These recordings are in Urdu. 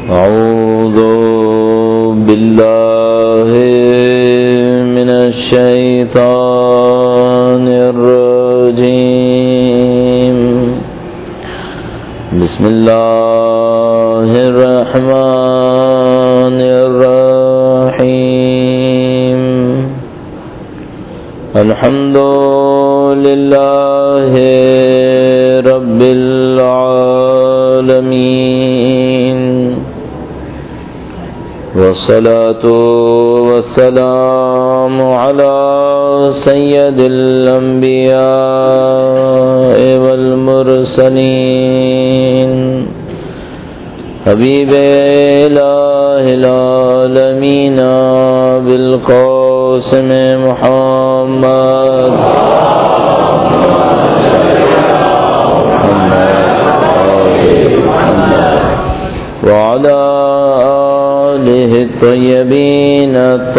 أعوذ بالله من الشيطان الرجيم. بسم الله الرحمن الرحيم. الحمد لله رب العالمين، والصلاة والسلام على سيد الأنبياء والمرسلين، حبيب إله العالمين بالقاسم محمد وعلى آله الطيبين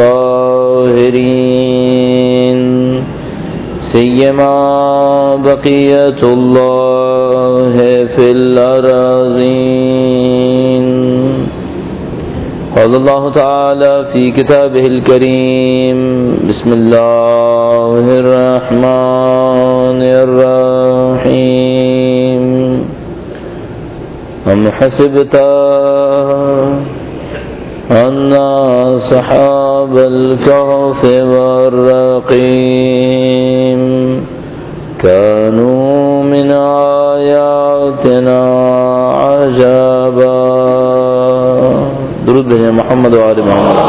الطاهرين، سيما بقية الله في الأراضين. قال الله تعالى في كتابه الكريم: بسم الله الرحمن الرحيم. أم حسبت أن أصحاب الكهف والرقيم كانوا من آياتنا عجبا. درود بھیجیں محمد و آل محمد.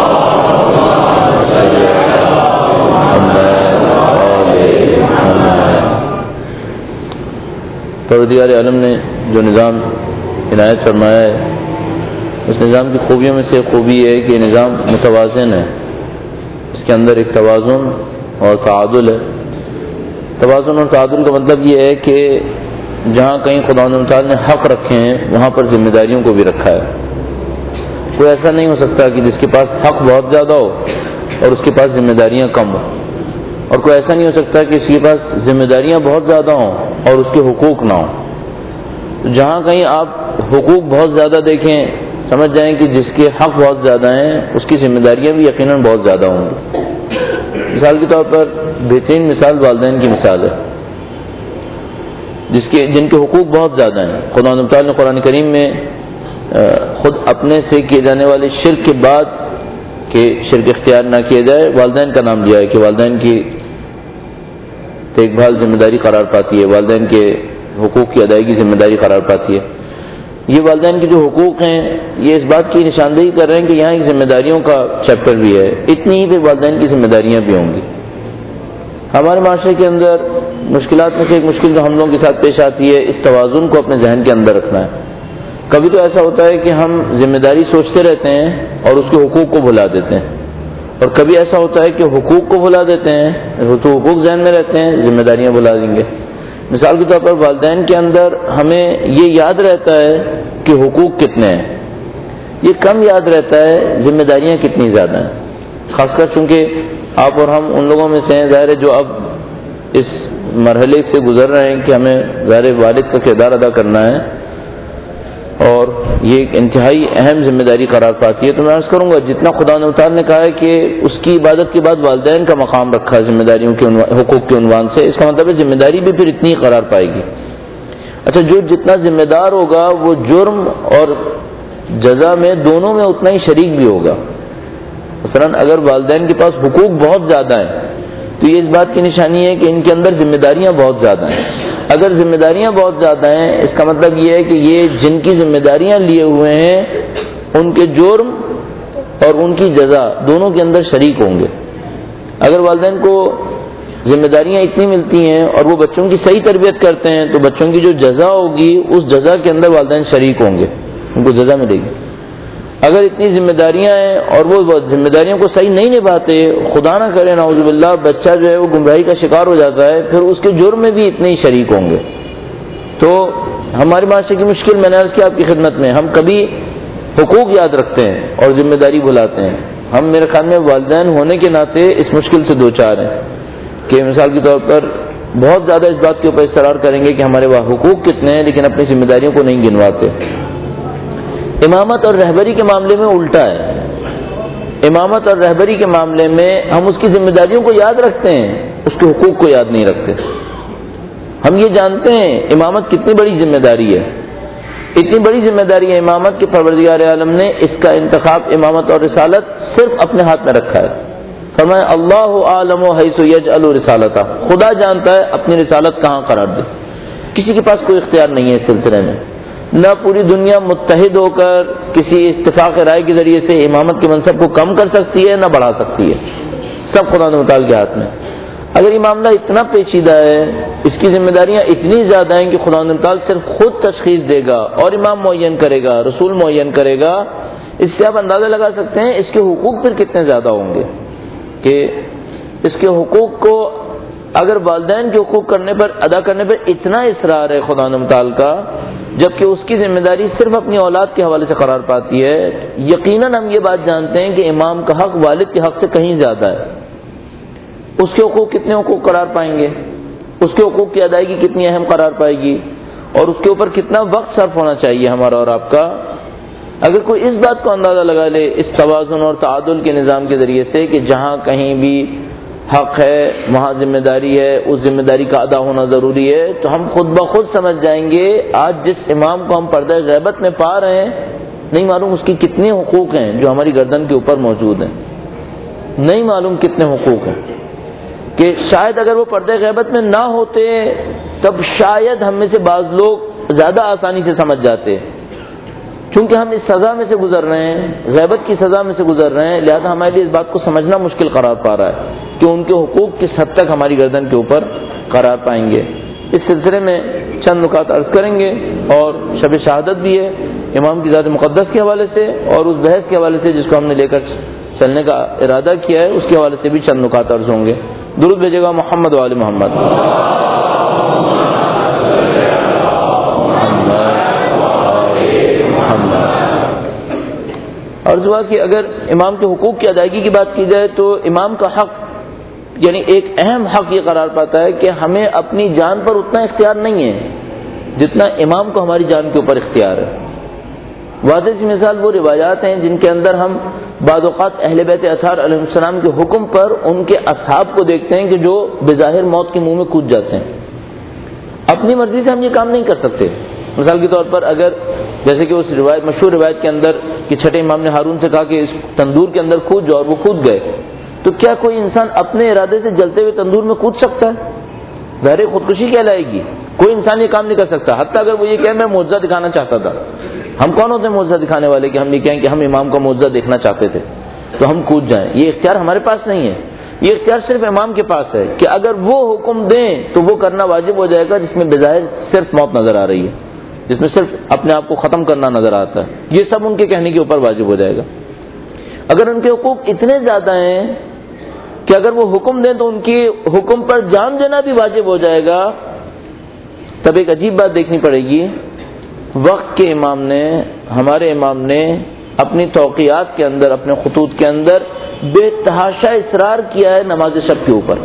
پروردگار عالم نے جو نظام عنایت فرمایا ہے، اس نظام کی خوبیوں میں سے خوبی ہے کہ یہ نظام متوازن ہے. اس کے اندر ایک توازن اور تعادل ہے. توازن اور تعادل کا مطلب یہ ہے کہ جہاں کہیں خدا تعالیٰ نے حق رکھے ہیں وہاں پر ذمہ داریوں کو بھی رکھا ہے. کوئی ایسا نہیں ہو سکتا کہ جس کے پاس حق بہت زیادہ ہو اور اس کے پاس ذمہ داریاں کم ہوں، اور کوئی ایسا نہیں ہو سکتا کہ اس کے پاس ذمہ داریاں بہت زیادہ ہوں اور اس کے حقوق نہ ہوں. جہاں کہیں آپ حقوق بہت زیادہ دیکھیں، سمجھ جائیں کہ جس کے حق بہت زیادہ ہیں اس کی ذمہ داریاں بھی یقیناً بہت زیادہ ہوں گی. مثال کے طور پر بہترین مثال والدین کی مثال ہے، جن کے حقوق بہت زیادہ ہیں. خدا تعالیٰ نے قرآن کریم میں خود اپنے سے کیے جانے والے شرک کے بعد کہ شرک اختیار نہ کیا جائے، والدین کا نام دیا ہے کہ والدین کی دیکھ بھال ذمہ داری قرار پاتی ہے، والدین کے حقوق کی ادائیگی ذمہ داری قرار پاتی ہے. یہ والدین کے جو حقوق ہیں یہ اس بات کی نشاندہی کر رہے ہیں کہ یہاں ایک ذمہ داریوں کا چیپٹر بھی ہے. اتنی ہی پہ والدین کی ذمہ داریاں بھی ہوں گی. ہمارے معاشرے کے اندر مشکلات میں سے ایک مشکل جو ہم لوگوں کے ساتھ پیش آتی ہے، اس توازن کو اپنے ذہن کے اندر رکھنا ہے. کبھی تو ایسا ہوتا ہے کہ ہم ذمہ داری سوچتے رہتے ہیں اور اس کے حقوق کو بھلا دیتے ہیں، اور کبھی ایسا ہوتا ہے کہ حقوق کو بھلا دیتے ہیں، تو حقوق ذہن میں رہتے ہیں، ذمہ داریاں بھلا دیں گے. مثال کے طور پر والدین کے اندر ہمیں یہ یاد رہتا ہے کہ حقوق کتنے ہیں، یہ کم یاد رہتا ہے ذمہ داریاں کتنی زیادہ ہیں. خاص کر چونکہ آپ اور ہم ان لوگوں میں سے ہیں ظاہر ہے جو اب اس مرحلے سے گزر رہے ہیں کہ ہمیں ظاہر والد کا کردار ادا کرنا ہے، اور یہ ایک انتہائی اہم ذمہ داری قرار پاتی ہے. تو میں عرض کروں گا جتنا خدا تعالیٰ نے کہا ہے کہ اس کی عبادت کے بعد والدین کا مقام رکھا ہے ذمہ داریوں کے حقوق کے عنوان سے، اس کا مطلب ہے ذمہ داری بھی پھر اتنی قرار پائے گی. اچھا، جو جتنا ذمہ دار ہوگا وہ جرم اور جزا میں دونوں میں اتنا ہی شریک بھی ہوگا. مثلا اگر والدین کے پاس حقوق بہت زیادہ ہیں تو یہ اس بات کی نشانی ہے کہ ان کے اندر ذمہ داریاں بہت زیادہ ہیں. اگر ذمہ داریاں بہت زیادہ ہیں اس کا مطلب یہ ہے کہ یہ جن کی ذمہ داریاں لیے ہوئے ہیں ان کے جرم اور ان کی جزا دونوں کے اندر شریک ہوں گے. اگر والدین کو ذمہ داریاں اتنی ملتی ہیں اور وہ بچوں کی صحیح تربیت کرتے ہیں تو بچوں کی جو جزا ہوگی اس جزا کے اندر والدین شریک ہوں گے، ان کو جزا ملے گی. اگر اتنی ذمہ داریاں ہیں اور وہ ذمہ داریوں کو صحیح نہیں نبھاتے، خدا نہ کرے نعوذ باللہ بچہ جو ہے وہ گمراہی کا شکار ہو جاتا ہے، پھر اس کے جرم میں بھی اتنے ہی شریک ہوں گے. تو ہمارے معاشرے کی مشکل میں نے عرض کیا آپ کی خدمت میں، ہم کبھی حقوق یاد رکھتے ہیں اور ذمہ داری بھلاتے ہیں. ہم میرے خیال میں والدین ہونے کے ناطے اس مشکل سے دو چار ہیں کہ مثال کے طور پر بہت زیادہ اس بات کے اوپر اصرار کریں گے کہ ہمارے وہاں حقوق کتنے ہیں لیکن اپنی ذمہ داریوں کو نہیں گنواتے. امامت اور رہبری کے معاملے میں الٹا ہے. امامت اور رہبری کے معاملے میں ہم اس کی ذمہ داریوں کو یاد رکھتے ہیں، اس کے حقوق کو یاد نہیں رکھتے. ہم یہ جانتے ہیں امامت کتنی بڑی ذمہ داری ہے، اتنی بڑی ذمہ داری ہے امامت کہ پروردگار عالم نے اس کا انتخاب امامت اور رسالت صرف اپنے ہاتھ میں رکھا ہے. فرمایا اللہ عالم حیث یجعل رسالتہ، خدا جانتا ہے اپنی رسالت کہاں قرار دے. کسی کے پاس کوئی اختیار نہیں ہے اس سلسلے میں. نہ پوری دنیا متحد ہو کر کسی اتفاق رائے کے ذریعے سے امامت کے منصب کو کم کر سکتی ہے نہ بڑھا سکتی ہے. سب خدا متعال کے ہاتھ میں. اگر یہ معاملہ اتنا پیچیدہ ہے، اس کی ذمہ داریاں اتنی زیادہ ہیں کہ خدا متعال صرف خود تشخیص دے گا اور امام معین کرے گا، رسول معین کرے گا، اس سے آپ اندازہ لگا سکتے ہیں اس کے حقوق پھر کتنے زیادہ ہوں گے. کہ اس کے حقوق کو اگر والدین کے حقوق ادا کرنے پر اتنا اصرار ہے خدا متعال کا، جبکہ اس کی ذمہ داری صرف اپنی اولاد کے حوالے سے قرار پاتی ہے، یقیناً ہم یہ بات جانتے ہیں کہ امام کا حق والد کے حق سے کہیں زیادہ ہے. اس کے حقوق کتنے حقوق قرار پائیں گے، اس کے حقوق کی ادائیگی کتنی اہم قرار پائے گی، اور اس کے اوپر کتنا وقت صرف ہونا چاہیے ہمارا اور آپ کا. اگر کوئی اس بات کو اندازہ لگا لے اس توازن اور تعادل کے نظام کے ذریعے سے کہ جہاں کہیں بھی حق ہے وہاں ذمہ داری ہے، اس ذمہ داری کا ادا ہونا ضروری ہے، تو ہم خود بخود سمجھ جائیں گے آج جس امام کو ہم پردہ غیبت میں پا رہے ہیں، نہیں معلوم اس کی کتنے حقوق ہیں جو ہماری گردن کے اوپر موجود ہیں. نہیں معلوم کتنے حقوق ہیں کہ شاید اگر وہ پردہ غیبت میں نہ ہوتے تب شاید ہم میں سے بعض لوگ زیادہ آسانی سے سمجھ جاتے. چونکہ ہم اس سزا میں سے گزر رہے ہیں، غیبت کی سزا میں سے گزر رہے ہیں، لہذا ہمارے لیے اس بات کو سمجھنا مشکل قرار پا رہا ہے کہ ان کے حقوق کس حد تک ہماری گردن کے اوپر قرار پائیں گے. اس سلسلے میں چند نکات عرض کریں گے، اور شب شہادت بھی ہے امام کی ذات مقدس کے حوالے سے، اور اس بحث کے حوالے سے جس کو ہم نے لے کر چلنے کا ارادہ کیا ہے اس کے حوالے سے بھی چند نکات عرض ہوں گے. درود بھیجے گا محمد و آل محمد. اور ہوا کہ اگر امام کے حقوق کی ادائیگی کی بات کی جائے تو امام کا حق یعنی ایک اہم حق یہ قرار پاتا ہے کہ ہمیں اپنی جان پر اتنا اختیار نہیں ہے جتنا امام کو ہماری جان کے اوپر اختیار ہے. واضح سی مثال وہ روایات ہیں جن کے اندر ہم بعض اوقات اہل بیت اطہار علیہ السلام کے حکم پر ان کے اصحاب کو دیکھتے ہیں کہ جو بظاہر موت کے منہ میں کود جاتے ہیں. اپنی مرضی سے ہم یہ کام نہیں کر سکتے. مثال کے طور پر اگر جیسے کہ اس روایت مشہور روایت کے اندر کہ چھٹے امام نے ہارون سے کہا کہ اس تندور کے اندر کود جاؤ، اور وہ کود گئے، تو کیا کوئی انسان اپنے ارادے سے جلتے ہوئے تندور میں کود سکتا ہے؟ ظاہر خودکشی کہلائے گی. کوئی انسان یہ کام نہیں کر سکتا، حتیٰ اگر وہ یہ کہ میں معجزہ دکھانا چاہتا تھا. ہم کون ہوتے ہیں معجزہ دکھانے والے کہ ہم یہ کہیں کہ ہم امام کا معجزہ دیکھنا چاہتے تھے تو ہم کود جائیں؟ یہ اختیار ہمارے پاس نہیں ہے. یہ اختیار صرف امام کے پاس ہے کہ اگر وہ حکم دیں تو وہ کرنا واجب ہو جائے گا جس میں بظاہر صرف موت نظر آ رہی ہے، جس میں صرف اپنے آپ کو ختم کرنا نظر آتا ہے. یہ سب ان کے کہنے کے اوپر واجب ہو جائے گا. اگر ان کے حقوق اتنے زیادہ ہیں کہ اگر وہ حکم دیں تو ان کی حکم پر جان دینا بھی واجب ہو جائے گا، تب ایک عجیب بات دیکھنی پڑے گی. وقت کے امام نے، ہمارے امام نے اپنی توقیات کے اندر، اپنے خطوط کے اندر بے تحاشا اصرار کیا ہے نماز شب کے اوپر.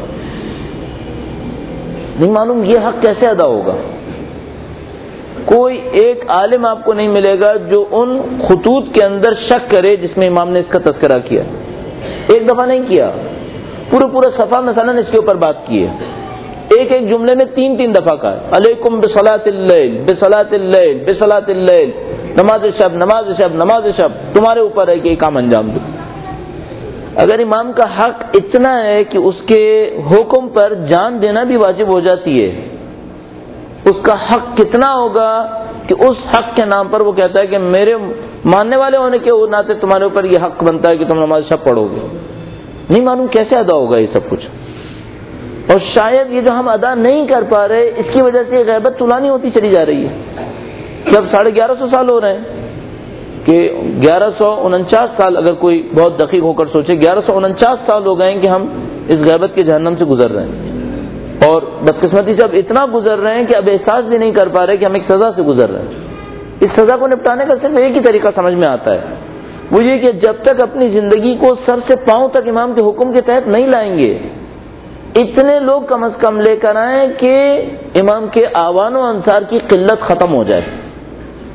نہیں معلوم یہ حق کیسے ادا ہوگا. کوئی ایک عالم آپ کو نہیں ملے گا جو ان خطوط کے اندر شک کرے جس میں امام نے اس کا تذکرہ کیا. ایک دفعہ نہیں کیا، پورا صفحہ مثلا اس کے اوپر بات کی ہے. ایک جملے میں تین دفعہ کا ہے علیکم بصلاۃ اللیل بصلاۃ اللیل بصلاۃ اللیل، نماز شب نماز شب نماز شب، تمہارے اوپر ہے کہ یہ کام انجام دو. اگر امام کا حق اتنا ہے کہ اس کے حکم پر جان دینا بھی واجب ہو جاتی ہے، اس کا حق کتنا ہوگا کہ اس حق کے نام پر وہ کہتا ہے کہ میرے ماننے والے ہونے کے ناطے تمہارے اوپر یہ حق بنتا ہے کہ تم نماز شب پڑھو گے. نہیں معلوم کیسے ادا ہوگا یہ سب کچھ. اور شاید یہ جو ہم ادا نہیں کر پا رہے اس کی وجہ سے غیبت طولانی ہوتی چلی جا رہی ہے. جب 1150 سال ہو رہے ہیں کہ 1149 سال، اگر کوئی بہت دقیق ہو کر سوچے 1149 سال ہو گئے ہیں کہ ہم اس غیبت کے جہنم سے گزر رہے ہیں، اور بدقسمتی سے اب اتنا گزر رہے ہیں کہ اب احساس بھی نہیں کر پا رہے کہ ہم ایک سزا سے گزر رہے ہیں. اس سزا کو نپٹانے کا صرف ایک ہی طریقہ سمجھ میں آتا ہے، وہ یہ کہ جب تک اپنی زندگی کو سر سے پاؤں تک امام کے حکم کے تحت نہیں لائیں گے، اتنے لوگ کم از کم لے کر آئیں کہ امام کے آوان و انصار کی قلت ختم ہو جائے.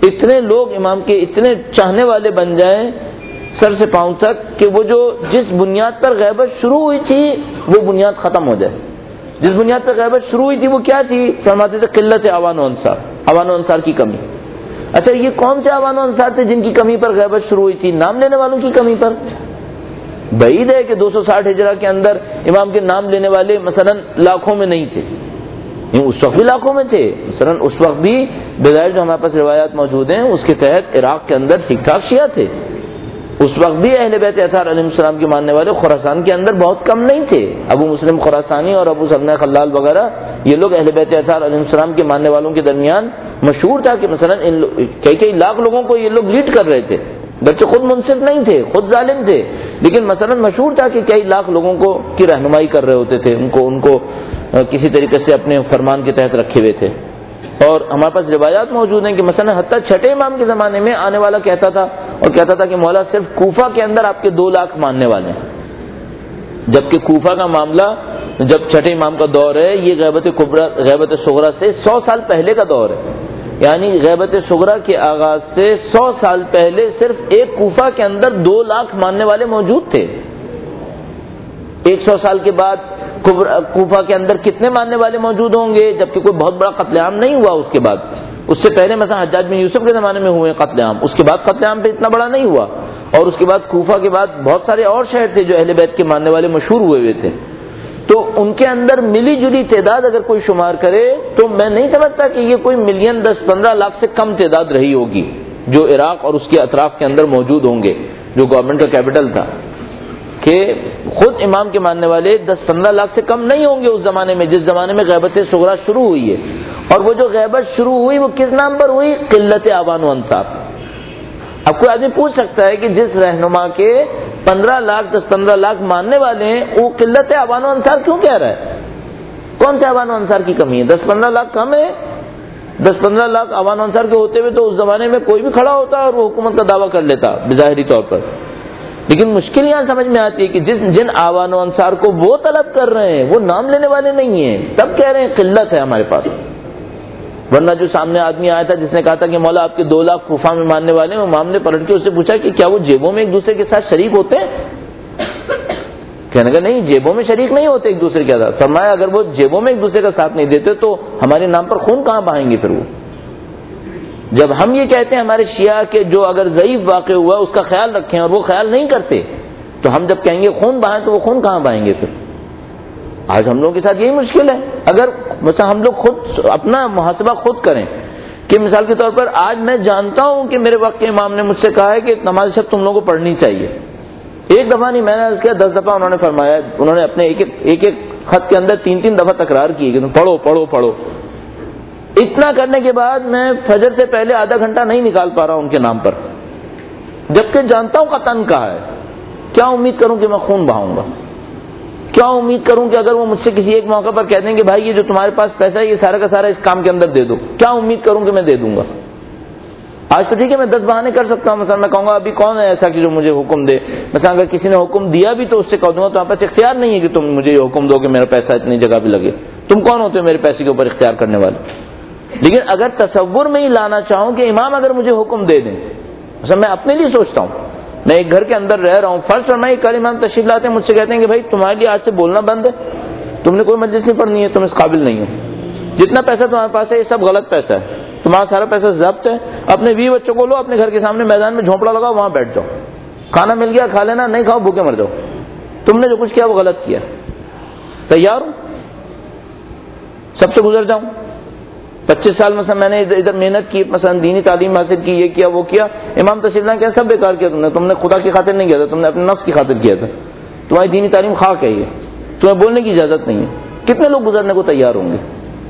اتنے لوگ امام کے اتنے چاہنے والے بن جائیں سر سے پاؤں تک کہ وہ جو جس بنیاد پر غیبت شروع ہوئی تھی وہ بنیاد ختم ہو جائے. جس بنیاد پر غیبت شروع ہوئی تھی وہ کیا تھی؟ فرماتے تھے قلت عوان و انصار، عوان و انصار کی کمی. اچھا یہ کون سے عوان و انصار تھے جن کی کمی پر غیبت شروع ہوئی تھی؟ نام لینے والوں کی کمی پر. بعید ہے کہ 260 ہجرہ کے اندر امام کے نام لینے والے مثلا لاکھوں میں نہیں تھے. اس وقت بھی لاکھوں میں تھے. مثلا اس وقت بھی بظاہر جو ہمارے پاس روایات موجود ہیں اس کے تحت عراق کے اندر ٹھیک ٹھاک شیعہ تھے. اس وقت بھی اہل بیت اطہار علیہ السلام کے ماننے والے خراسان کے اندر بہت کم نہیں تھے. ابو مسلم خراسانی اور ابو سلمہ خلال وغیرہ یہ لوگ اہل بیت اطہار علیہ السلام کے ماننے والوں کے درمیان مشہور تھا کہ مثلا کئی لاکھ لوگوں کو یہ لوگ لیڈ کر رہے تھے. بچے خود منصف نہیں تھے، خود ظالم تھے، لیکن مثلا مشہور تھا کہ کئی لاکھ لوگوں کو کی رہنمائی کر رہے ہوتے تھے، ان کو کسی طریقے سے اپنے فرمان کے تحت رکھے ہوئے تھے. اور ہمارے پاس روایات موجود ہیں کہ مثلا حتیٰ چھٹے امام کے زمانے میں آنے والا کہتا تھا کہ مولا صرف کوفہ کے اندر آپ کے 2 لاکھ ماننے والے ہیں. جبکہ کوفہ کا معاملہ جب چھٹے امام کا دور ہے یہ غیبت صغرا سے 100 سال پہلے کا دور ہے. یعنی غیبت صغرا کے آغاز سے 100 سال پہلے صرف ایک کوفہ کے اندر 2 لاکھ ماننے والے موجود تھے. 100 سال کے بعد کوفہ کے اندر کتنے ماننے والے موجود ہوں گے؟ جبکہ کوئی بہت بڑا قتل عام نہیں ہوا اس کے بعد. اس سے پہلے مثلا حجاج بن یوسف کے زمانے میں ہوئے قتل عام، اس کے بعد قتل عام پہ اتنا بڑا نہیں ہوا. اور اس کے بعد کوفہ کے بعد بہت سارے اور شہر تھے جو اہل بیت کے ماننے والے مشہور ہوئے تھے. تو ان کے اندر ملی جلی تعداد اگر کوئی شمار کرے تو میں نہیں سمجھتا کہ یہ کوئی ملین 10-15 لاکھ سے کم تعداد رہی ہوگی جو عراق اور اس کے اطراف کے اندر موجود ہوں گے، جو گورنمنٹ کا کیپٹل تھا. کہ خود امام کے ماننے والے 10-15 لاکھ سے کم نہیں ہوں گے اس زمانے میں جس زمانے میں غیبت صغرا شروع ہوئی ہے. اور وہ جو غیبت شروع ہوئی وہ کس نام پر ہوئی؟ قلت عوان و انصار. اب کوئی آدمی پوچھ سکتا ہے کہ جس رہنما کے 15 لاکھ 10-15 لاکھ ماننے والے ہیں وہ قلت عوان و انصار کیوں کہہ رہا ہے؟ کون سے عوان و انصار کی کمی ہے؟ 10-15 لاکھ کم ہے. 10-15 لاکھ عوان و انصار کے ہوتے ہوئے تو اس زمانے میں کوئی بھی کھڑا ہوتا اور وہ حکومت کا دعویٰ کر لیتا بظاہری طور پر. لیکن مشکل یہاں سمجھ میں آتی ہے کہ جن عوان و انصار کو وہ طلب کر رہے ہیں وہ نام لینے والے نہیں ہیں، تب کہہ رہے ہیں قلت ہے ہمارے پاس. ورنہ جو سامنے آدمی آیا تھا جس نے کہا تھا کہ مولا آپ کے 2 لاکھ کوفہ میں ماننے والے ہیں، وہ معاملے پلٹ کے اس سے پوچھا کہ کیا وہ جیبوں میں ایک دوسرے کے ساتھ شریک ہوتے ہیں؟ کہنے کا نہیں، جیبوں میں شریک نہیں ہوتے ایک دوسرے کے ساتھ. فرمایا اگر وہ جیبوں میں ایک دوسرے کا ساتھ نہیں دیتے تو ہمارے نام پر خون کہاں بہائیں گے؟ پھر وہ جب ہم یہ کہتے ہیں ہمارے شیعہ کہ جو اگر ضعیف واقع ہوا اس کا خیال رکھیں اور وہ خیال نہیں کرتے، تو ہم جب کہیں گے خون بہائیں تو وہ خون کہاں بہائیں گے؟ پھر آج ہم لوگوں کے ساتھ یہی مشکل ہے. اگر مثلا ہم لوگ خود اپنا محاسبہ خود کریں کہ مثال کے طور پر آج میں جانتا ہوں کہ میرے وقت کے امام نے مجھ سے کہا ہے کہ نماز شب تم لوگوں کو پڑھنی چاہیے. ایک دفعہ نہیں، میں نے عرض کیا 10 دفعہ انہوں نے فرمایا. انہوں نے اپنے ایک خط کے اندر 3 دفعہ تکرار کی کہ تم پڑھو پڑھو پڑھو. اتنا کرنے کے بعد میں فجر سے پہلے آدھا گھنٹہ نہیں نکال پا رہا ہوں ان کے نام پر، جبکہ جانتا ہوں قطعاً کہا ہے. کیا امید کروں کہ میں خون بہاؤں گا؟ کیا امید کروں کہ اگر وہ مجھ سے کسی ایک موقع پر کہہ دیں کہ بھائی یہ جو تمہارے پاس پیسہ ہے یہ سارا کا سارا اس کام کے اندر دے دو، کیا امید کروں کہ میں دے دوں گا؟ آج تو ٹھیک ہے میں 10 بہانے کر سکتا ہوں. مثلا میں کہوں گا ابھی کون ہے ایسا کہ جو مجھے حکم دے. مثلا اگر کسی نے حکم دیا بھی تو اس سے کہہ دوں گا تمہارے پاس اختیار نہیں ہے کہ تم مجھے یہ حکم دو کہ میرا پیسہ اتنی جگہ پہ لگے. تم کون ہوتے ہو میرے پیسے کے اوپر اختیار کرنے والے؟ لیکن اگر تصور میں ہی لانا چاہوں کہ امام اگر مجھے حکم دے دیں، مثلا میں اپنے لیے سوچتا ہوں، میں ایک گھر کے اندر رہ رہا ہوں، فرض فرمائے کل امام تشریف لاتے ہیں مجھ سے کہتے ہیں کہ بھائی تمہارے لیے آج سے بولنا بند ہے، تم نے کوئی مجلس نہیں پڑھنی ہے، تم اس قابل نہیں ہو، جتنا پیسہ تمہارے پاس ہے یہ سب غلط پیسہ ہے، تمہارا سارا پیسہ ضبط ہے، اپنے 20 بچوں کو لو، اپنے گھر کے سامنے میدان میں جھونپڑا لگاؤ، وہاں بیٹھ جاؤ، کھانا مل گیا کھا لینا، نہیں کھاؤ بھوکے مر جاؤ، تم نے جو کچھ کیا وہ غلط کیا. تیار ہو سب سے گزر جاؤں؟ 25 سال مثلا میں نے ادھر محنت کی، مثلا دینی تعلیم حاصل کی، یہ کیا وہ کیا، امام تشریف لائے کیا سب بیکار کیا تم نے خدا کی خاطر نہیں کیا تھا، تم نے اپنے نفس کی خاطر کیا تھا، تمہاری دینی تعلیم خاک ہے، یہ تمہیں بولنے کی اجازت نہیں ہے. کتنے لوگ گزرنے کو تیار ہوں گے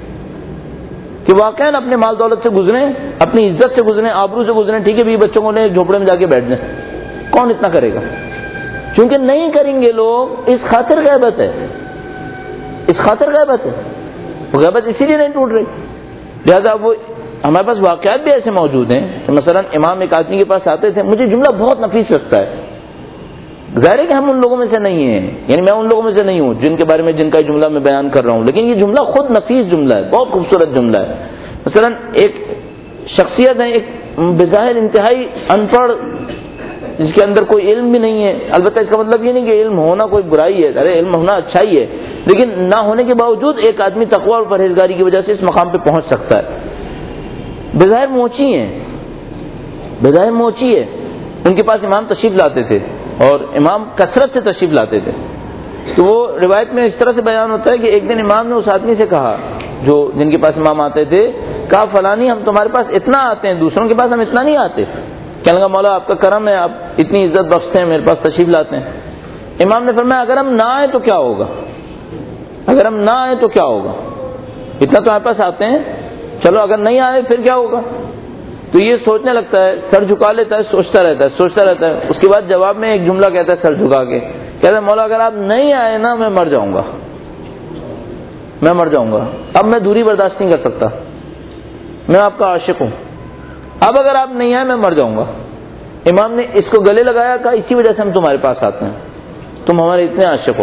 کہ واقعا اپنے مال دولت سے گزریں، اپنی عزت سے گزریں، آبرو سے گزریں، ٹھیک ہے بھی بچوں کو لے جھوپڑے میں جا کے بیٹھ جائیں؟ کون اتنا کرے گا؟ کیونکہ نہیں کریں گے لوگ، اس خاطر غیبت ہے، اس خاطر غیبت ہے، وہ غیبت اسی لیے نہیں ٹوٹ رہی. لہٰذا وہ ہمارے پاس واقعات بھی ایسے موجود ہیں کہ مثلا امام ایک آدمی کے پاس آتے تھے، مجھے جملہ بہت نفیس لگتا ہے، ظاہر ہے کہ ہم ان لوگوں میں سے نہیں ہیں، یعنی میں ان لوگوں میں سے نہیں ہوں جن کے بارے میں جن کا جملہ میں بیان کر رہا ہوں، لیکن یہ جملہ خود نفیس جملہ ہے، بہت خوبصورت جملہ ہے. مثلا ایک شخصیت ہے، ایک بظاہر انتہائی ان پڑھ، جس کے اندر کوئی علم بھی نہیں ہے. البتہ اس کا مطلب یہ نہیں کہ علم ہونا کوئی برائی ہے، ارے علم ہونا اچھا ہی ہے، لیکن نہ ہونے کے باوجود ایک آدمی تقوی اور پرہیزگاری کی وجہ سے اس مقام پہ پہنچ سکتا ہے. بظاہر موچی ہیں، بظاہر موچی ہے، ان کے پاس امام تشریف لاتے تھے اور امام کثرت سے تشریف لاتے تھے. تو وہ روایت میں اس طرح سے بیان ہوتا ہے کہ ایک دن امام نے اس آدمی سے کہا جو جن کے پاس امام آتے تھے، کہا فلانی ہم تمہارے پاس اتنا آتے ہیں، دوسروں کے پاس ہم اتنا نہیں آتے. کہنے لگا مولا آپ کا کرم ہے، آپ اتنی عزت بخشتے ہیں، میرے پاس تشریف لاتے ہیں. امام نے فرمایا اگر ہم نہ آئیں تو کیا ہوگا، اگر ہم نہ آئیں تو کیا ہوگا، اتنا تو ہمارے پاس آتے ہیں، چلو اگر نہیں آئے پھر کیا ہوگا. تو یہ سوچنے لگتا ہے، سر جھکا لیتا ہے، سوچتا رہتا ہے. اس کے بعد جواب میں ایک جملہ کہتا ہے سر جھکا کے، کہتا ہے مولا اگر آپ نہیں آئے نا میں مر جاؤں گا، میں مر جاؤں گا، اب میں دوری برداشت نہیں کر سکتا، میں آپ کا عاشق ہوں، اب اگر آپ نہیں آئے میں مر جاؤں گا. امام نے اس کو گلے لگایا، کہا اسی وجہ سے ہم تمہارے پاس آتے ہیں، تم ہمارے اتنے عاشق ہو.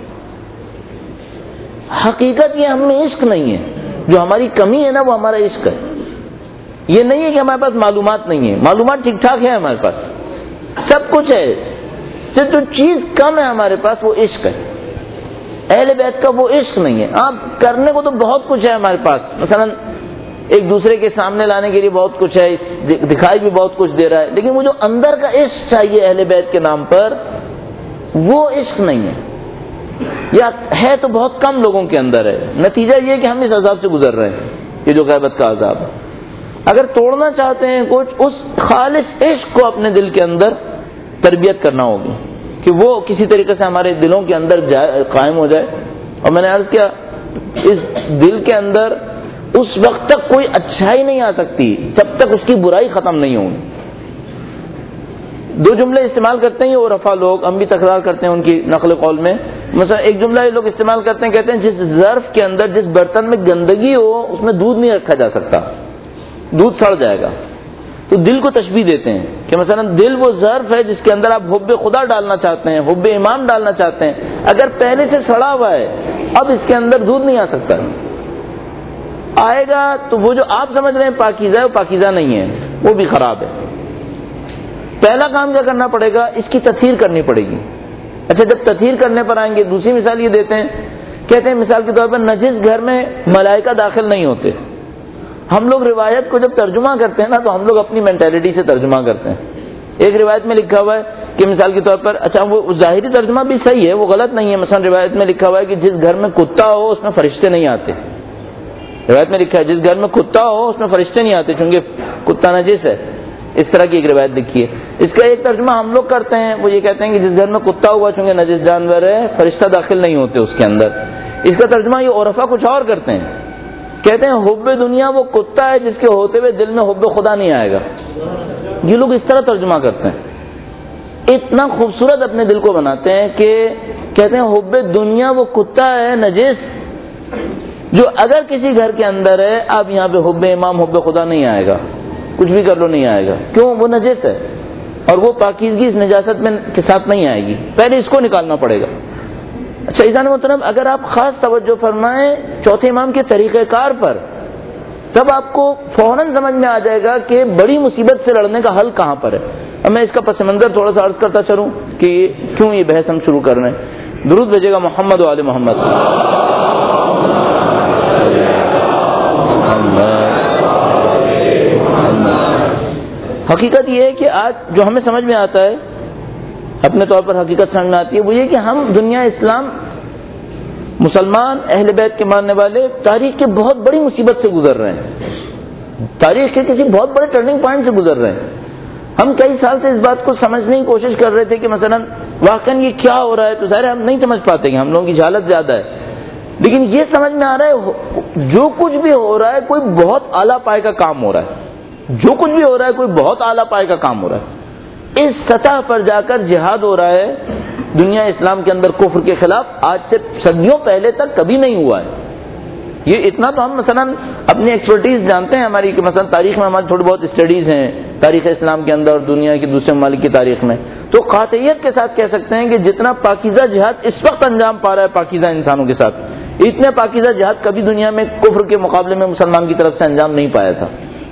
حقیقت یہ ہم میں عشق نہیں ہے، جو ہماری کمی ہے نا وہ ہمارا عشق ہے. یہ نہیں ہے کہ ہمارے پاس معلومات نہیں ہے، معلومات ٹھیک ٹھاک ہے ہمارے پاس، سب کچھ ہے، صرف جو چیز کم ہے ہمارے پاس وہ عشق ہے. اہل بیت کا وہ عشق نہیں ہے. آپ کرنے کو تو بہت کچھ ہے ہمارے پاس، مثلا ایک دوسرے کے سامنے لانے کے لیے بہت کچھ ہے، دکھائی بھی بہت کچھ دے رہا ہے، لیکن وہ جو اندر کا عشق چاہیے اہل بیت کے نام پر وہ عشق نہیں ہے، یا ہے تو بہت کم لوگوں کے اندر ہے. نتیجہ یہ کہ ہم اس عذاب سے گزر رہے ہیں، یہ جو غیبت کا عذاب ہے. اگر توڑنا چاہتے ہیں کچھ، اس خالص عشق کو اپنے دل کے اندر تربیت کرنا ہوگی کہ وہ کسی طریقے سے ہمارے دلوں کے اندر قائم ہو جائے. اور میں نے عرض کیا اس دل کے اندر اس وقت تک کوئی اچھائی نہیں آ سکتی جب تک اس کی برائی ختم نہیں ہوگی. دو جملے استعمال کرتے ہیں وہ رفع لوگ، ہم بھی تکرار کرتے ہیں ان کی نقل قول میں. مثلا ایک جملہ یہ لوگ استعمال کرتے ہیں، کہتے ہیں جس ظرف کے اندر جس برتن میں گندگی ہو اس میں دودھ نہیں رکھا جا سکتا، دودھ سڑ جائے گا. تو دل کو تشبیہ دیتے ہیں کہ مثلا دل وہ ظرف ہے جس کے اندر آپ حب خدا ڈالنا چاہتے ہیں، حب امام ڈالنا چاہتے ہیں، اگر پہلے سے سڑا ہوا ہے اب اس کے اندر دودھ نہیں آ سکتا، آئے گا تو وہ جو آپ سمجھ رہے ہیں پاکیزہ ہے وہ پاکیزہ نہیں ہے، وہ بھی خراب ہے. پہلا کام کیا کرنا پڑے گا، اس کی تطہیر کرنی پڑے گی. اچھا جب تطہیر کرنے پر آئیں گے، دوسری مثال یہ دیتے ہیں، کہتے ہیں مثال کے طور پر نجس گھر میں ملائکہ داخل نہیں ہوتے. ہم لوگ روایت کو جب ترجمہ کرتے ہیں نا تو ہم لوگ اپنی مینٹیلٹی سے ترجمہ کرتے ہیں. ایک روایت میں لکھا ہوا ہے کہ مثال کے طور پر، اچھا وہ ظاہری ترجمہ بھی صحیح ہے، وہ غلط نہیں ہے. مثلا روایت میں لکھا ہوا ہے کہ جس گھر میں کتا ہو اس میں فرشتے نہیں آتے. روایت میں لکھا ہے جس گھر میں کتا ہو اس میں فرشتے نہیں آتے چونکہ کتا نجس ہے. اس طرح کی ایک روایت لکھی ہے. اس کا ایک ترجمہ ہم لوگ کرتے ہیں، وہ یہ کہتے ہیں کہ جس گھر میں کتا ہوا چونکہ نجس جانور ہے فرشتہ داخل نہیں ہوتے اس کے اندر. اس کا ترجمہ یہ عرفا کچھ اور کرتے ہیں، کہتے ہیں حب دنیا وہ کتا ہے جس کے ہوتے ہوئے دل میں حب خدا نہیں آئے گا. یہ لوگ اس طرح ترجمہ کرتے ہیں، اتنا خوبصورت اپنے دل کو بناتے ہیں کہ کہتے ہیں حب دنیا وہ کتا ہے نجس جو اگر کسی گھر کے اندر ہے اب یہاں پہ حب امام حب خدا نہیں آئے گا، کچھ بھی کر لو نہیں آئے گا. کیوں؟ وہ نجس ہے اور وہ پاکیزگی اس نجاست میں کے ساتھ نہیں آئے گی، پہلے اس کو نکالنا پڑے گا. اچھا عزیزان محترم، اگر آپ خاص توجہ فرمائیں چوتھے امام کے طریقہ کار پر، تب آپ کو فوراً سمجھ میں آ جائے گا کہ بڑی مصیبت سے لڑنے کا حل کہاں پر ہے. اب میں اس کا پس منظر تھوڑا سا عرض کرتا چلوں کہ کیوں یہ بحث ہم شروع کر رہے ہیں. درود بھیجے گا محمد و آل محمد. حقیقت یہ ہے کہ آج جو ہمیں سمجھ میں آتا ہے، اپنے طور پر حقیقت سمجھ میں آتی ہے، وہ یہ کہ ہم دنیا اسلام مسلمان اہل بیت کے ماننے والے تاریخ کے بہت بڑی مصیبت سے گزر رہے ہیں، تاریخ کے کسی بہت بڑے ٹرننگ پوائنٹ سے گزر رہے ہیں. ہم کئی سال سے اس بات کو سمجھنے کی کوشش کر رہے تھے کہ مثلا واقعاً یہ کیا ہو رہا ہے، تو ظاہر ہم نہیں سمجھ پاتے کہ ہم لوگوں کی جہالت زیادہ ہے. لیکن یہ سمجھ میں آ رہا ہے جو کچھ بھی ہو رہا ہے کوئی بہت اعلیٰ پائے کا کام ہو رہا ہے، جو کچھ بھی ہو رہا ہے کوئی بہت اعلیٰ پائے کا کام ہو رہا ہے. اس سطح پر جا کر جہاد ہو رہا ہے دنیا اسلام کے اندر کفر کے خلاف، آج سے صدیوں پہلے تک کبھی نہیں ہوا ہے. یہ اتنا تو ہم مثلا اپنی ایکسپرٹیز جانتے ہیں ہماری، کہ مثلا تاریخ میں ہماری تھوڑی بہت اسٹڈیز ہیں تاریخ اسلام کے اندر اور دنیا کے دوسرے ممالک کی تاریخ میں، تو قاطعیت کے ساتھ کہہ سکتے ہیں کہ جتنا پاکیزہ جہاد اس وقت انجام پا رہا ہے پاکیزہ انسانوں کے ساتھ، اتنے پاکیزہ جہاد کبھی دنیا میں کفر کے مقابلے میں مسلمان کی طرف سے انجام نہیں پایا تھا.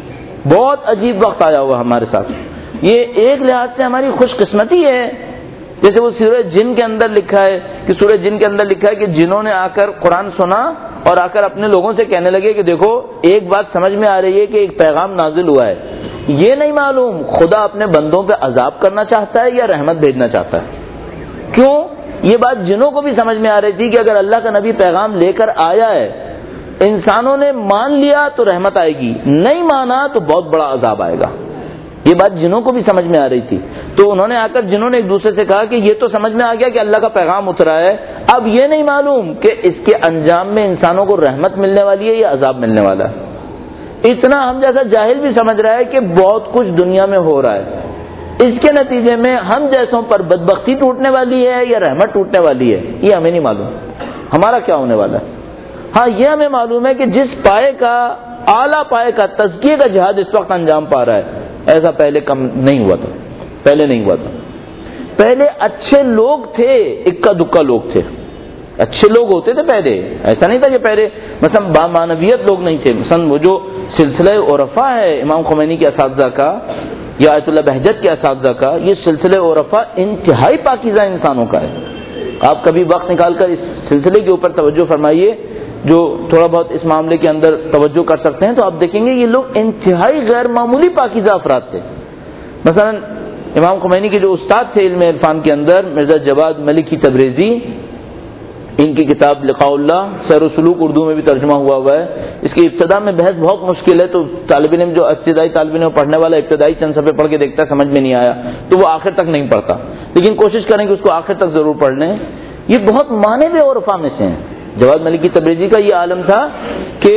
بہت عجیب وقت آیا ہوا ہمارے ساتھ. یہ ایک لحاظ سے ہماری خوش قسمتی ہے. جیسے وہ سورہ جن کے اندر لکھا ہے کہ سورہ جن کے اندر لکھا ہے کہ جنہوں نے آ کر قرآن سنا اور آ کر اپنے لوگوں سے کہنے لگے کہ دیکھو ایک بات سمجھ میں آ رہی ہے کہ ایک پیغام نازل ہوا ہے, یہ نہیں معلوم خدا اپنے بندوں پہ عذاب کرنا چاہتا ہے یا رحمت بھیجنا چاہتا ہے. کیوں؟ یہ بات جنوں کو بھی سمجھ میں آ رہی تھی کہ اگر اللہ کا نبی پیغام لے کر آیا ہے, انسانوں نے مان لیا تو رحمت آئے گی, نہیں مانا تو بہت بڑا عذاب آئے گا. یہ بات جنوں کو بھی سمجھ میں آ رہی تھی. تو انہوں نے آ کر جنہوں نے ایک دوسرے سے کہا کہ یہ تو سمجھ میں آ گیا کہ اللہ کا پیغام اترا ہے, اب یہ نہیں معلوم کہ اس کے انجام میں انسانوں کو رحمت ملنے والی ہے یا عذاب ملنے والا ہے. اتنا ہم جیسا جاہل بھی سمجھ رہا ہے کہ بہت کچھ دنیا میں ہو رہا ہے, اس کے نتیجے میں ہم جیسوں پر بدبختی ٹوٹنے والی ہے یا رحمت ٹوٹنے والی ہے, یہ ہمیں نہیں معلوم ہمارا کیا ہونے والا ہے. ہاں یہ ہمیں معلوم ہے کہ جس پائے کا, اعلیٰ پائے کا, تزکیے کا جہاد اس وقت انجام پا رہا ہے, ایسا پہلے کم نہیں ہوا تھا. پہلے نہیں ہوا تھا. پہلے اچھے لوگ تھے, اکا دکا لوگ تھے, اچھے لوگ ہوتے تھے پہلے. ایسا نہیں تھا کہ پہلے مثلا بامانویت لوگ نہیں تھے. مثلا وہ جو سلسلہ عرفا ہے امام خمینی کے اساتذہ کا یا آیت اللہ بہجت کے اساتذہ کا, یہ سلسلہ عرفا انتہائی پاکیزہ انسانوں کا ہے. آپ کبھی وقت نکال کر اس سلسلے کے اوپر توجہ فرمائیے, جو تھوڑا بہت اس معاملے کے اندر توجہ کر سکتے ہیں تو آپ دیکھیں گے یہ لوگ انتہائی غیر معمولی پاکیزہ افراد تھے. مثلا امام خمینی کے جو استاد تھے علم عرفان کے اندر, مرزا جواد ملکی تبریزی, ان کی کتاب لقاء اللہ سیر و سلوک اردو میں بھی ترجمہ ہوا ہے. اس کی ابتدا میں بحث بہت مشکل ہے, تو طالب علم جو ابتدائی طالب علم پڑھنے والا ابتدائی چند صفحے پڑھ کے دیکھتا ہے سمجھ میں نہیں آیا تو وہ آخر تک نہیں پڑھتا, لیکن کوشش کریں کہ اس کو آخر تک ضرور پڑھ لیں. یہ بہت مانند عرفا میں سے ہیں. جواد ملکی تبریزی کا یہ عالم تھا کہ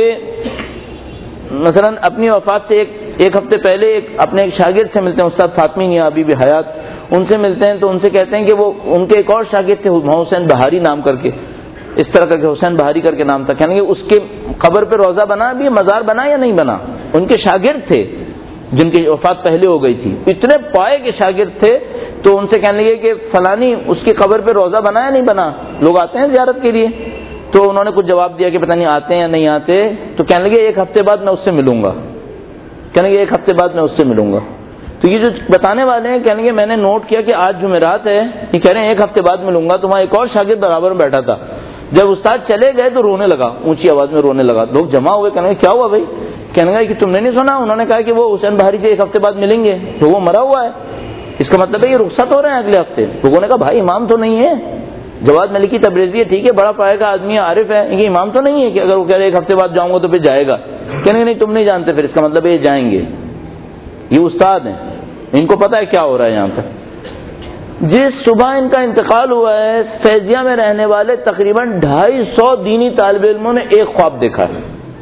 مثلا اپنی وفات سے ایک ہفتے پہلے اپنے ایک شاگرد سے ملتے ہیں, استاد فاطمی میاں ابھی بھی حیات, ان سے ملتے ہیں تو ان سے کہتے ہیں کہ وہ ان کے ایک اور شاگرد تھے حسین بہاری نام کر کے, اس طرح کر کے حسین بہاری کر کے نام تھا, کہنے کہ اس کے قبر پہ روزہ بنا بھی, مزار بنا یا نہیں بنا. ان کے شاگرد تھے جن کی وفات پہلے ہو گئی تھی, اتنے پائے کے شاگرد تھے. تو ان سے کہنے لگے کہ فلانی اس کی قبر پہ روزہ بنا یا نہیں بنا, لوگ آتے ہیں زیارت کے لیے. تو انہوں نے کچھ جواب دیا کہ پتہ نہیں آتے ہیں یا نہیں آتے. تو کہنے لگے ایک ہفتے بعد میں اس سے ملوں گا, کہنے لگے ایک ہفتے بعد میں اس سے ملوں گا. تو یہ جو بتانے والے ہیں کہنے لگے میں نے نوٹ کیا کہ آج جمعرات ہے, یہ کہہ رہے ہیں ایک ہفتے بعد ملوں گا. تو وہاں ایک اور شاگرد برابر میں بیٹھا تھا, جب استاد چلے گئے تو رونے لگا, اونچی آواز میں رونے لگا. لوگ جمع ہوئے, کہنے لگے کیا ہوا بھائی, کہنے لگا کہ تم نے نہیں سنا, انہوں نے کہا کہ وہ حسین بہاری سے ایک ہفتے بعد ملیں گے, تو وہ مرا ہوا ہے, اس کا مطلب ہے یہ رخصت ہو رہے ہیں اگلے ہفتے. لوگوں نے کہا بھائی امام تو نہیں ہے, جواد ملکی تبریزی ہے ٹھیک ہے, بڑا پائے کا آدمی عارف ہے, یہ امام تو نہیں ہے کہ اگر وہ کہہ رہے ایک ہفتے بعد جاؤں گا تو پھر جائے گا. کہنے نہیں تم نہیں جانتے, پھر اس کا مطلب ہے یہ جائیں گے. یہ استاد ہیں, ان کو پتہ ہے کیا ہو رہا ہے یہاں پر. جس صبح ان کا انتقال ہوا ہے, فیضیہ میں رہنے والے تقریباً 250 دینی طالب علموں نے ایک خواب دیکھا ہے.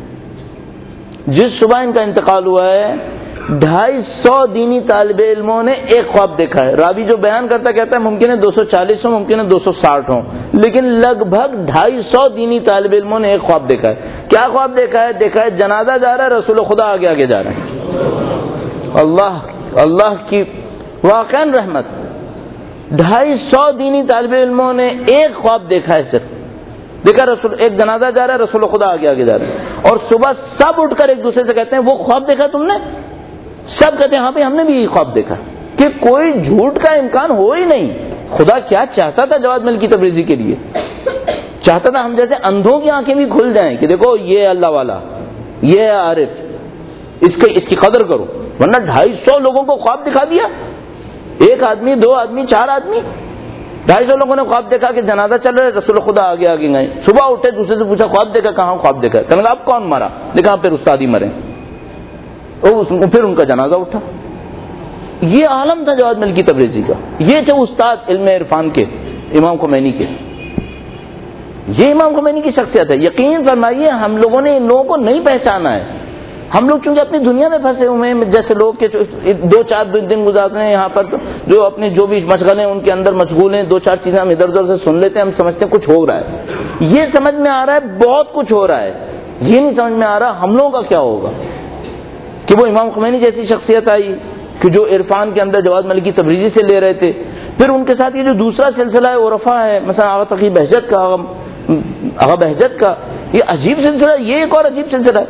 جس صبح ان کا انتقال ہوا ہے 250 دینی طالب علموں نے ایک خواب دیکھا ہے. راوی جو بیان کرتا کہتا ہے ممکن ہے 240 ہوں, ممکن ہے 260 ہوں, لیکن لگ بھگ 250 دینی طالب علموں نے ایک خواب دیکھا ہے. کیا خواب دیکھا ہے؟ دیکھا ہے جنازہ جا رہا ہے, رسول خدا آگے آگے جا رہے ہیں. اللہ کی واقعاً رحمت. 250 دینی طالب علموں نے ایک خواب دیکھا ہے, صرف دیکھا رسول ایک جنازہ جا رہا ہے, رسول خدا آگے آگے جا رہے ہیں. اور صبح سب اٹھ کر ایک دوسرے سے کہتے ہیں وہ خواب دیکھا تم نے؟ سب کہتے ہیں ہاں بھائی ہم نے بھی یہ خواب دیکھا, کہ کوئی جھوٹ کا امکان ہو ہی نہیں. خدا کیا چاہتا تھا جواد ملکی تبریزی کے لیے؟ چاہتا تھا ہم جیسے اندھوں کی آنکھیں بھی کھل جائیں کہ دیکھو یہ اللہ والا, یہ عارف, اس کی قدر کرو. ورنہ 250 لوگوں کو خواب دکھا دیا, ایک آدمی, 2 آدمی, 4 آدمی, 250 لوگوں نے خواب دیکھا کہ جنازہ چل رہا ہے, رسول خدا آگے آگے گئے. صبح اٹھے, دوسرے سے پوچھا خواب دیکھا, کہاں خواب دیکھا, کہنے لگا اب کون مرا, دیکھا پھر استاد ہی مرے, پھر ان کا جنازہ اٹھا. یہ عالم تھا جواد ملکی تبریزی کا. یہ تھے استاد علم عرفان کے امام خمینی کے. یہ امام خمینی کی شخصیت ہے. یقین فرمائیے ہم لوگوں نے ان لوگوں کو نہیں پہچانا ہے. ہم لوگ چونکہ اپنی دنیا میں پھنسے ہوئے ہیں, جیسے لوگ کے 2-4 دن گزارتے ہیں یہاں پر, جو اپنے جو بھی مشغلے ہیں ان کے اندر مشغول ہیں, 2-4 چیزیں ہم ادھر ادھر سے سن لیتے ہیں, ہم سمجھتے ہیں کچھ ہو رہا ہے. یہ سمجھ میں آ رہا ہے بہت کچھ ہو رہا ہے. یہ نہیں سمجھ میں آ رہا ہم لوگوں کا کیا ہوگا. کہ وہ امام خمینی جیسی شخصیت آئی کہ جو عرفان کے اندر جواد ملکی تبریزی سے لے رہے تھے, پھر ان کے ساتھ یہ جو دوسرا سلسلہ ہے عرفا ہے, مثلا آغا تقی بہجت کا, آغا بہجت کا, یہ عجیب سلسلہ ہے. یہ ایک اور عجیب سلسلہ ہے.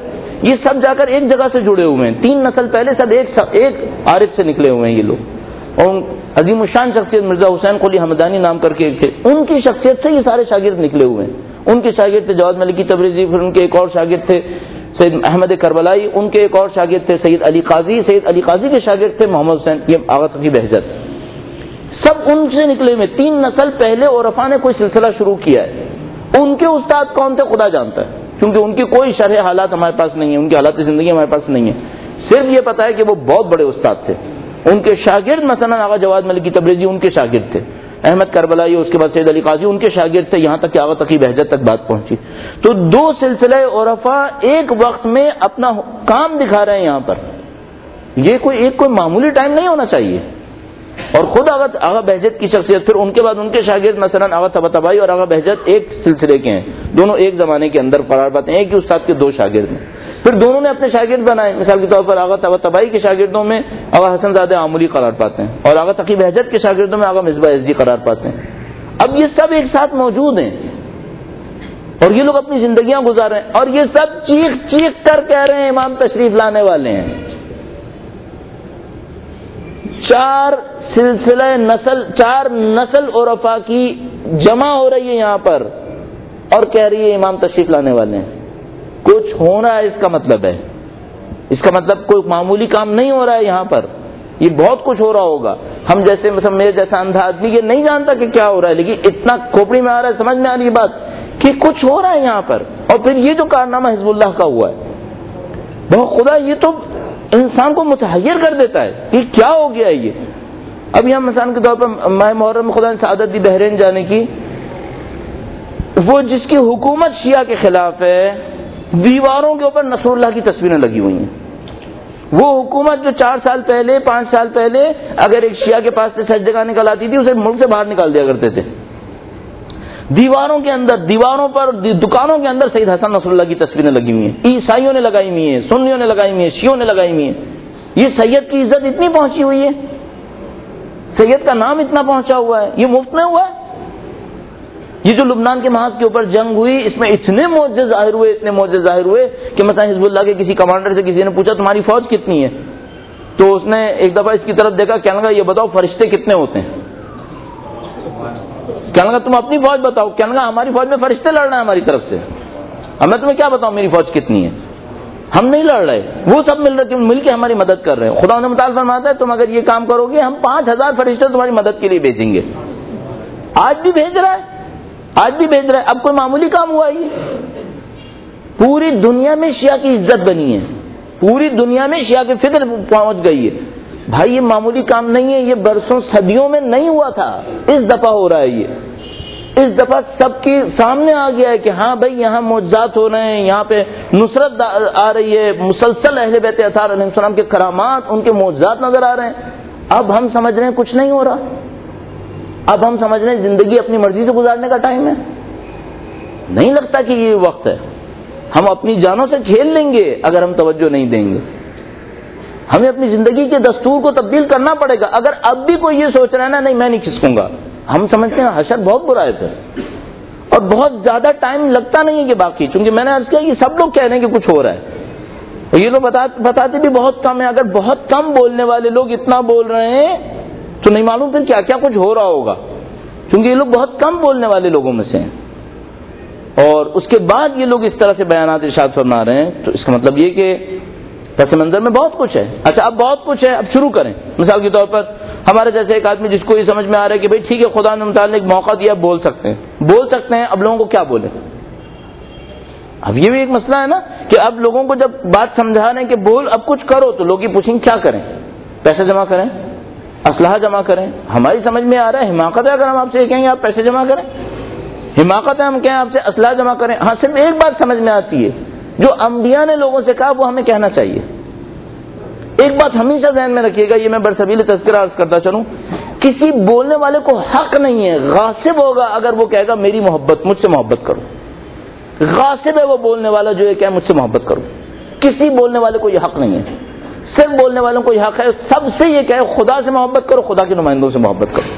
یہ سب جا کر ایک جگہ سے جڑے ہوئے ہیں. 3 نسل پہلے سب ایک عارف سے نکلے ہوئے ہیں یہ لوگ. اور عظیم الشان شخصیت مرزا حسین قلی حمدانی نام کر کے ایک تھے, ان کی شخصیت سے یہ سارے شاگرد نکلے ہوئے ہیں. ان کے شاگرد تھے جواد ملکی تبریزی, پھر ان کے ایک اور شاگرد تھے سید احمد کربلائی, ان کے ایک اور شاگرد تھے سید علی قاضی, سید علی قاضی کے شاگرد تھے محمد حسین, یہ آغا تقی بہجت. سب ان سے نکلے ہوئے. 3 نسل پہلے عرفا نے کوئی سلسلہ شروع کیا ہے. ان کے استاد کون تھے خدا جانتا ہے, کیونکہ ان کی کوئی شرح حالات ہمارے پاس نہیں ہے, ان کی حالات زندگی ہمارے پاس نہیں ہے. صرف یہ پتا ہے کہ وہ بہت بڑے استاد تھے. ان کے شاگرد مثلا آغا جواد ملکی تبریزی ان کے شاگرد تھے, احمد کربلائی, اس کے بعد سید علی قاضی ان کے شاگرد تھے, یہاں تک کہ آغا تقی بہجت تک بات پہنچی. تو 2 سلسلے عرفا ایک وقت میں اپنا کام دکھا رہے ہیں یہاں پر. یہ کوئی معمولی ٹائم نہیں ہونا چاہیے. اور خود آغا بہجت کی شخصیت, پھر ان کے بعد ان کے شاگرد مثلا آغا طباطبائی اور آغا بہجت ایک سلسلے کے ہیں, دونوں ایک زمانے کے اندر قرار پاتے ہیں, ایک ہی استاد کے 2 شاگرد ہیں. پھر دونوں نے اپنے شاگرد بنائے. مثال کے طور پر آغا طباطبائی کے شاگردوں میں آغا حسن زادہ آمولی قرار پاتے ہیں, اور آغا تقی بہجت کے شاگردوں میں آغا مصباح یزدی قرار پاتے ہیں. اب یہ سب ایک ساتھ موجود ہیں اور یہ لوگ اپنی زندگیاں گزار رہے ہیں, اور یہ سب چیخ چیخ کر کہہ رہے ہیں امام تشریف لانے والے ہیں. 4 نسل عرفا کی جمع ہو رہی ہے یہاں پر, اور کہہ رہی ہے امام تشریف لانے والے ہیں. کچھ ہونا ہے, اس کا مطلب ہے, اس کا مطلب کوئی معمولی کام نہیں ہو رہا ہے یہاں پر, یہ بہت کچھ ہو رہا ہوگا. ہم جیسے مثلا میرے جیسا اندھا آدمی یہ نہیں جانتا کہ کیا ہو رہا ہے, لیکن اتنا کھوپڑی میں آ رہا ہے, سمجھ میں آ رہی ہے بات کہ کچھ ہو رہا ہے یہاں پر. اور پھر یہ جو کارنامہ حزب اللہ کا ہوا ہے, بہت خدا, یہ تو انسان کو متحیر کر دیتا ہے کہ کیا ہو گیا ہے یہ. ابھی ہم مثال کے طور پر ماہ محرم خدا نے سعادت دی بحرین جانے کی, وہ جس کی حکومت شیعہ کے خلاف ہے, دیواروں کے اوپر نصر اللہ کی تصویریں لگی ہوئی ہیں. وہ حکومت جو 4 سال پہلے 5 سال پہلے اگر ایک شیعہ کے پاس سے سجدہ نکل آتی تھی اسے ملک سے باہر نکال دیا کرتے تھے. دیواروں کے اندر, دیواروں پر, دکانوں کے اندر سید حسن نصر اللہ کی تصویریں لگی ہوئی ہیں. عیسائیوں نے لگائی ہوئی ہیں, سنیوں نے لگائی ہوئی ہیں, شیعوں نے لگائی ہوئی ہیں. یہ سید کی عزت اتنی پہنچی ہوئی ہے, سید کا نام اتنا پہنچا ہوا ہے, یہ مفت میں ہوا ہے. یہ جو لبنان کے محاذ کے اوپر جنگ ہوئی, اس میں اتنے معجزے ظاہر ہوئے کہ مثلا حزب اللہ کے کسی کمانڈر سے کسی نے پوچھا تمہاری فوج کتنی ہے, تو اس نے ایک دفعہ اس کی طرف دیکھا, کہنے لگا یہ بتاؤ فرشتے کتنے ہوتے ہیں. کہنے لگا تم اپنی فوج بتاؤ. کہنے لگا ہماری فوج میں فرشتے لڑ رہے ہیں ہماری طرف سے, اب میں تمہیں کیا بتاؤں میری فوج کتنی ہے, ہم نہیں لڑ رہے, وہ سب مل کے ہماری مدد کر رہے ہیں. خدا نے متعال فرماتا ہے تم اگر یہ کام کرو گے ہم 5000 فرشتے تمہاری مدد کے لیے بھیجیں گے. آج بھی بھیج رہا ہے, اب کوئی معمولی کام ہوا یہ. پوری دنیا میں شیعہ کی عزت بنی ہے, پوری دنیا میں شیعہ کی فکر پہنچ گئی ہے. بھائی یہ معمولی کام نہیں ہے, یہ برسوں صدیوں میں نہیں ہوا تھا, اس دفعہ ہو رہا ہے یہ. اس دفعہ سب کے سامنے آ گیا ہے کہ ہاں بھائی یہاں معجزات ہو رہے ہیں, یہاں پہ نصرت آ رہی ہے, مسلسل اہل بیت اطہار علیہ السلام کے کرامات, ان کے معجزات نظر آ رہے ہیں. اب ہم سمجھ رہے ہیں کچھ نہیں ہو رہا, اب ہم سمجھ رہے ہیں زندگی اپنی مرضی سے گزارنے کا ٹائم ہے. نہیں لگتا کہ یہ وقت ہے. ہم اپنی جانوں سے کھیل لیں گے اگر ہم توجہ نہیں دیں گے. ہمیں اپنی زندگی کے دستور کو تبدیل کرنا پڑے گا. اگر اب بھی کوئی یہ سوچ رہا ہے نا نہیں میں نہیں کھسکوں گا, ہم سمجھتے ہیں حشر بہت برا ہے پھر, اور بہت زیادہ ٹائم لگتا نہیں ہے کہ باقی, چونکہ میں نے عرض کیا یہ سب لوگ کہہ رہے ہیں کہ کچھ ہو رہا ہے, اور یہ لوگ بتاتے بھی بہت کم ہے. اگر بہت کم بولنے والے لوگ اتنا بول رہے ہیں تو نہیں معلوم پھر کیا کیا کچھ ہو رہا ہوگا, کیونکہ یہ لوگ بہت کم بولنے والے لوگوں میں سے ہیں. اور اس کے بعد یہ لوگ اس طرح سے بیانات ارشاد فرما رہے ہیں, تو اس کا مطلب یہ کہ پس منظر میں بہت کچھ ہے. اچھا اب بہت کچھ ہے, اب شروع کریں. مثال کے طور پر ہمارے جیسے ایک آدمی جس کو یہ سمجھ میں آ رہا ہے کہ بھئی ٹھیک ہے خدا نے متعال نے ایک موقع دیا, بول سکتے ہیں, اب لوگوں کو کیا بولیں. اب یہ بھی ایک مسئلہ ہے نا کہ اب لوگوں کو جب بات سمجھا رہے ہیں کہ بول اب کچھ کرو, تو لوگ یہ پوچھیں کیا کریں, پیسے جمع کریں, اسلحہ جمع کریں. ہماری سمجھ میں آ رہا ہے حماقت ہے اگر ہم آپ سے یہ کہیں گے آپ پیسے جمع کریں, حماقت ہے ہم کہیں آپ سے اسلحہ جمع کریں. ہاں صرف ایک بات سمجھ میں آتی ہے, جو انبیاء نے لوگوں سے کہا وہ ہمیں کہنا چاہیے. ایک بات ہمیشہ ذہن میں رکھیے گا, یہ میں برسبیل تذکرہ عرض کرتا چلوں, کسی بولنے والے کو حق نہیں ہے, غاصب ہوگا اگر وہ کہے گا میری محبت, مجھ سے محبت کرو. غاصب ہے وہ بولنے والا جو یہ کہے مجھ سے محبت کرو. کسی بولنے والے کو یہ حق نہیں ہے. صرف بولنے والوں کو یہ حق ہے سب سے یہ کہے خدا سے محبت کرو, خدا کے نمائندوں سے محبت کرو.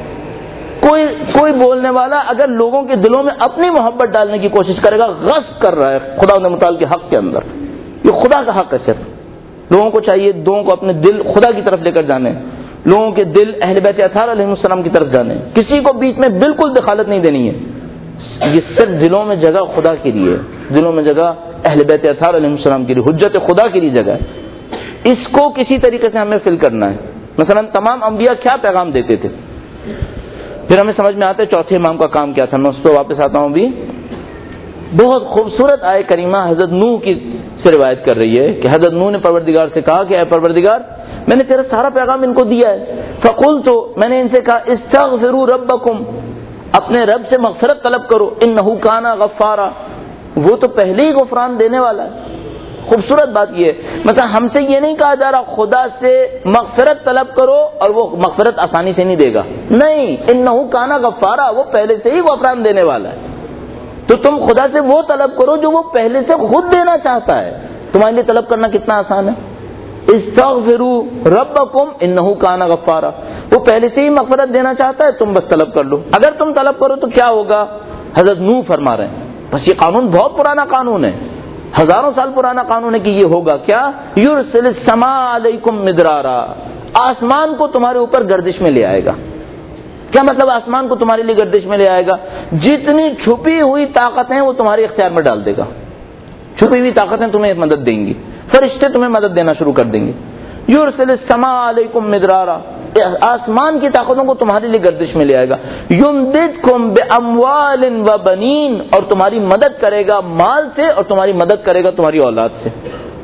کوئی بولنے والا اگر لوگوں کے دلوں میں اپنی محبت ڈالنے کی کوشش کرے گا غصب کر رہا ہے خدا نے متعال کے حق کے اندر. یہ خدا کا حق ہے صرف. لوگوں کو چاہیے لوگوں کو اپنے دل خدا کی طرف لے کر جانے, لوگوں کے دل اہل بیت اطہار علیہ السلام کی طرف جانے, کسی کو بیچ میں بالکل دخالت نہیں دینی ہے. یہ صرف دلوں میں جگہ خدا کے لیے, دلوں میں جگہ اہل بیت اطہار علیہ السلام کے لیے, حجت خدا کے لیے جگہ ہے. اس کو کسی طریقے سے ہمیں فل کرنا ہے. مثلا تمام انبیاء کیا پیغام دیتے تھے, پھر ہمیں سمجھ میں آتا ہے چوتھے امام کا کام کیا تھا. میں اس پہ واپس آتا ہوں. بھی بہت خوبصورت آئے کریمہ حضرت نوح کی سے روایت کر رہی ہے کہ حضرت نوح نے پروردگار سے کہا کہ اے پروردگار, میں نے تیرا سارا پیغام ان کو دیا ہے. فقلت, میں نے ان سے کہا استغفروا ربکم, اپنے رب سے مغفرت طلب کرو, انہ کان غفارا, وہ تو پہلے ہی غفران دینے والا ہے. خوبصورت بات یہ ہے, مثلا ہم سے یہ نہیں کہا جا رہا خدا سے مغفرت طلب کرو اور وہ مغفرت آسانی سے نہیں دے گا, نہیں, انہ کان غفارا, وہ پہلے سے ہی غفران دینے والا ہے. تو تم خدا سے وہ طلب کرو جو وہ پہلے سے خود دینا چاہتا ہے. تمہارے لیے طلب کرنا کتنا آسان ہے. استغفروا ربکم انہ کان غفارا, وہ پہلے سے ہی مغفرت دینا چاہتا ہے, تم بس طلب کر لو. اگر تم طلب کرو تو کیا ہوگا, حضرت نوح فرما رہے ہیں. بس یہ قانون بہت پرانا قانون ہے, ہزاروں سال پرانا قانون ہے کہ یہ ہوگا کیا, یرسل السماء علیکم مدرارا, آسمان کو تمہارے اوپر گردش میں لے آئے گا. کیا مطلب آسمان کو تمہارے لیے گردش میں لے آئے گا, جتنی چھپی ہوئی طاقتیں وہ تمہارے اختیار میں ڈال دے گا. چھپی ہوئی طاقتیں تمہیں مدد دیں گی, فرشتے تمہیں مدد دینا شروع کر دیں گے. یرسل السماء علیکم مدرارا, آسمان کی طاقتوں کو تمہارے لیے گردش میں لے آئے گا. یمددکم باموال وبنین, اور تمہاری مدد کرے گا مال سے, اور تمہاری مدد کرے گا تمہاری اولاد سے.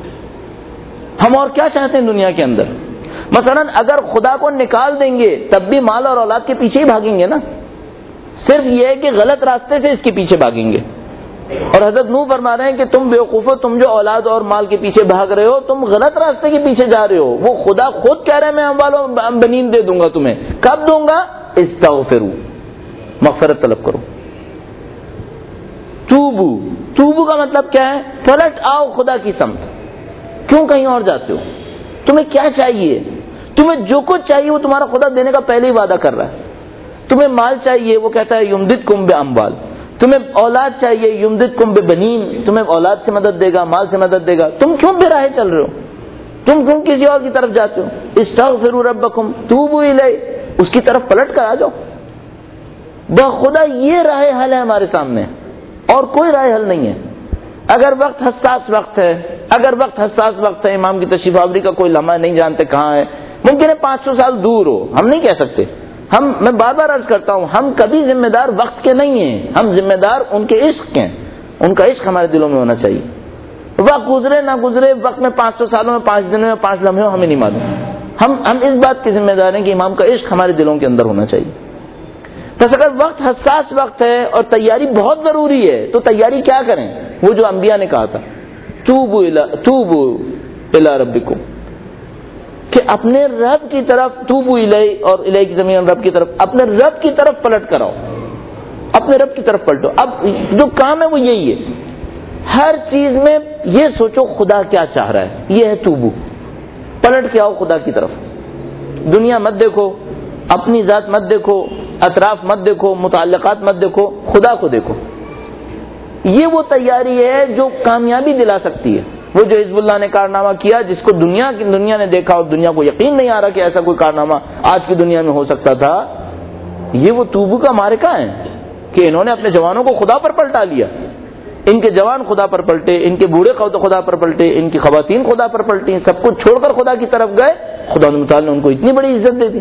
ہم اور کیا چاہتے ہیں دنیا کے اندر. مثلا اگر خدا کو نکال دیں گے تب بھی مال اور اولاد کے پیچھے ہی بھاگیں گے نا, صرف یہ ہے کہ غلط راستے سے اس کے پیچھے بھاگیں گے. اور حضرت نوح فرما رہے ہیں کہ تم بیوقوفو, تم جو اولاد اور مال کے پیچھے بھاگ رہے ہو, تم غلط راستے کے پیچھے جا رہے ہو. وہ خدا خود کہہ رہے ہیں میں اموال بنین دے دوں گا تمہیں. کب دوں گا, استغفروا, مغفرت طلب کرو. توبو کا مطلب کیا ہے, پلٹ آؤ خدا کی سمت. کیوں کہیں اور جاتے ہو, تمہیں کیا چاہیے, تمہیں جو کچھ چاہیے وہ تمہارا خدا دینے کا پہلے ہی وعدہ کر رہا ہے. تمہیں مال چاہیے, وہ کہتا ہے یمددکم باموال. تمہیں اولاد چاہیے, یمددکم ببنین, تمہیں اولاد سے مدد دے گا, مال سے مدد دے گا. تم کیوں بے راہ چل رہے ہو, تم کیوں کسی اور کی طرف جاتے ہو. استغفروا ربکم توبوا الیہ, اس کی طرف پلٹ کر آ جاؤ. بخدا یہ راہ حل ہے ہمارے سامنے, اور کوئی راہ حل نہیں ہے. اگر وقت حساس وقت ہے, اگر وقت حساس وقت ہے, امام کی تشریف آوری کا کوئی لمحہ نہیں جانتے کہاں ہے, ممکن ہے 500 سال دور ہو, ہم نہیں کہہ سکتے. میں بار بار عرض کرتا ہوں, ہم کبھی ذمہ دار وقت کے نہیں ہیں, ہم ذمہ دار ان کے عشق کے ہیں. ان کا عشق ہمارے دلوں میں ہونا چاہیے. وقت گزرے نہ گزرے, وقت میں 500 سالوں میں 5 دنوں میں 5 لمحوں ہمیں نہیں معلوم. ہم اس بات کے ذمہ دار ہیں کہ امام کا عشق ہمارے دلوں کے اندر ہونا چاہیے. بس اگر وقت حساس وقت ہے اور تیاری بہت ضروری ہے, تو تیاری کیا کریں, وہ جو انبیاء نے کہا تھا, توبوا الی ربکم, کہ اپنے رب کی طرف, توبوا الیہ اور الیہ کی زمین رب کی طرف, اپنے رب کی طرف پلٹ کر آؤ, اپنے رب کی طرف پلٹو. اب جو کام ہے وہ یہی ہے, ہر چیز میں یہ سوچو خدا کیا چاہ رہا ہے, یہ ہے توبو, پلٹ کے آؤ خدا کی طرف. دنیا مت دیکھو, اپنی ذات مت دیکھو, اطراف مت دیکھو, متعلقات مت دیکھو, خدا کو دیکھو. یہ وہ تیاری ہے جو کامیابی دلا سکتی ہے. وہ جو حزب اللہ نے کارنامہ کیا, جس کو دنیا نے دیکھا اور دنیا کو یقین نہیں آ رہا کہ ایسا کوئی کارنامہ آج کی دنیا میں ہو سکتا تھا, یہ وہ توبو کا مارکہ ہے کہ انہوں نے اپنے جوانوں کو خدا پر پلٹا لیا. ان کے جوان خدا پر پلٹے, ان کے بوڑھے خدا پر پلٹے, ان کی خواتین خدا پر پلٹی, سب کچھ چھوڑ کر خدا کی طرف گئے. خدا متعال نے ان کو اتنی بڑی عزت دے دی.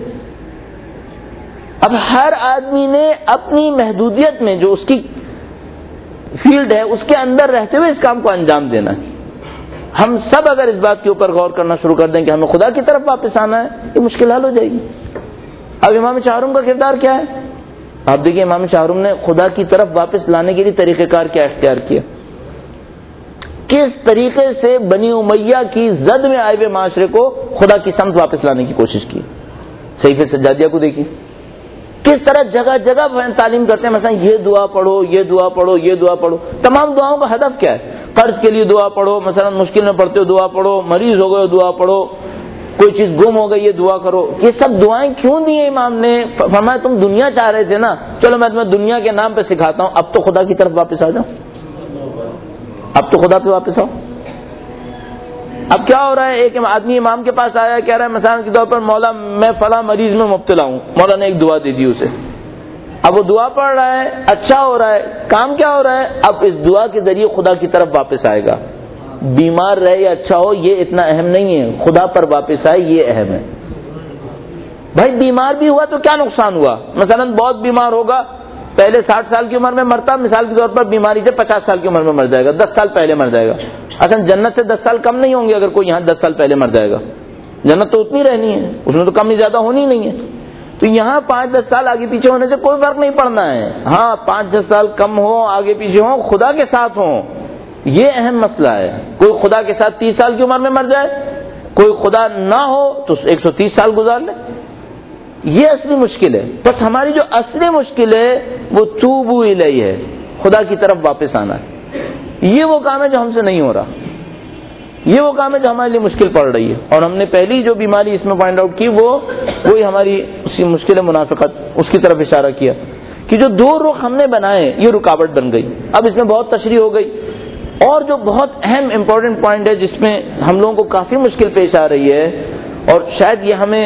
اب ہر آدمی نے اپنی محدودیت میں جو اس کی فیلڈ ہے اس کے اندر رہتے ہوئے اس کام کو انجام دینا ہے. ہم سب اگر اس بات کے اوپر غور کرنا شروع کر دیں کہ ہمیں خدا کی طرف واپس آنا ہے, یہ مشکل حل ہو جائے گی. اب امام چہارم کا کردار کیا ہے, آپ دیکھیں امام چہارم نے خدا کی طرف واپس لانے کے لیے طریقہ کار کیا اختیار کیا, کس طریقے سے بنی امیہ کی زد میں آئے ہوئے معاشرے کو خدا کی سمت واپس لانے کی کوشش کی. صحیفہ سجادیہ کو دیکھیے, کس طرح جگہ جگہ تعلیم کرتے ہیں, مثلا یہ دعا پڑھو, یہ دعا پڑھو, یہ دعا پڑھو. تمام دعاؤں کا ہدف کیا ہے, قرض کے لیے دعا پڑھو, مثلا مشکل میں پڑتے ہو دعا پڑھو, مریض ہو گئے دعا پڑھو, کوئی چیز گم ہو گئی یہ دعا کرو. یہ سب دعائیں کیوں دی ہیں امام نے؟ فرمایا تم دنیا چاہ رہے تھے نا, چلو میں تمہیں دنیا کے نام پہ سکھاتا ہوں, اب تو خدا کی طرف واپس آ جاؤ, اب تو خدا پہ واپس آؤ. اب کیا ہو رہا ہے، ایک آدمی امام کے پاس آیا، کہہ رہا ہے مثال کے طور پر مولا میں فلاں مریض میں مبتلا ہوں، مولا نے ایک دعا دے دی اسے، اب وہ دعا پڑھ رہا ہے، اچھا ہو رہا ہے، کام کیا ہو رہا ہے، اب اس دعا کے ذریعے خدا کی طرف واپس آئے گا. بیمار رہے یا اچھا ہو یہ اتنا اہم نہیں ہے، خدا پر واپس آئے یہ اہم ہے. بھائی بیمار بھی ہوا تو کیا نقصان ہوا، مثلا بہت بیمار ہوگا، پہلے 60 سال کی عمر میں مرتا، مثال کے طور پر بیماری سے 50 سال کی عمر میں مر جائے گا، 10 سال پہلے مر جائے گا. اصل جنت سے 10 سال کم نہیں ہوں گے اگر کوئی یہاں 10 سال پہلے مر جائے گا، جنت تو اتنی رہنی ہے، اس میں تو کم زیادہ ہونی نہیں ہے. تو یہاں 5-10 سال آگے پیچھے ہونے سے کوئی فرق نہیں پڑنا ہے. ہاں 5-10 سال کم ہو، آگے پیچھے ہوں، خدا کے ساتھ ہوں، یہ اہم مسئلہ ہے. کوئی خدا کے ساتھ 30 سال کی عمر میں مر جائے، کوئی خدا نہ ہو تو 130 سال گزار لے، یہ اصلی مشکل ہے. بس ہماری جو اصلی مشکل ہے وہ توبو الیہ ہے، خدا کی طرف واپس آنا ہے. یہ وہ کام ہے جو ہم سے نہیں ہو رہا، یہ وہ کام ہے جو ہمارے لیے مشکل پڑ رہی ہے. اور ہم نے پہلی جو بیماری اس میں پوائنٹ آؤٹ کی وہی ہماری اسی مشکل منافقت، اس کی طرف اشارہ کیا کہ جو 2 رخ ہم نے بنائے یہ رکاوٹ بن گئی. اب اس میں بہت تشریح ہو گئی. اور جو بہت اہم امپورٹنٹ پوائنٹ ہے جس میں ہم لوگوں کو کافی مشکل پیش آ رہی ہے، اور شاید یہ ہمیں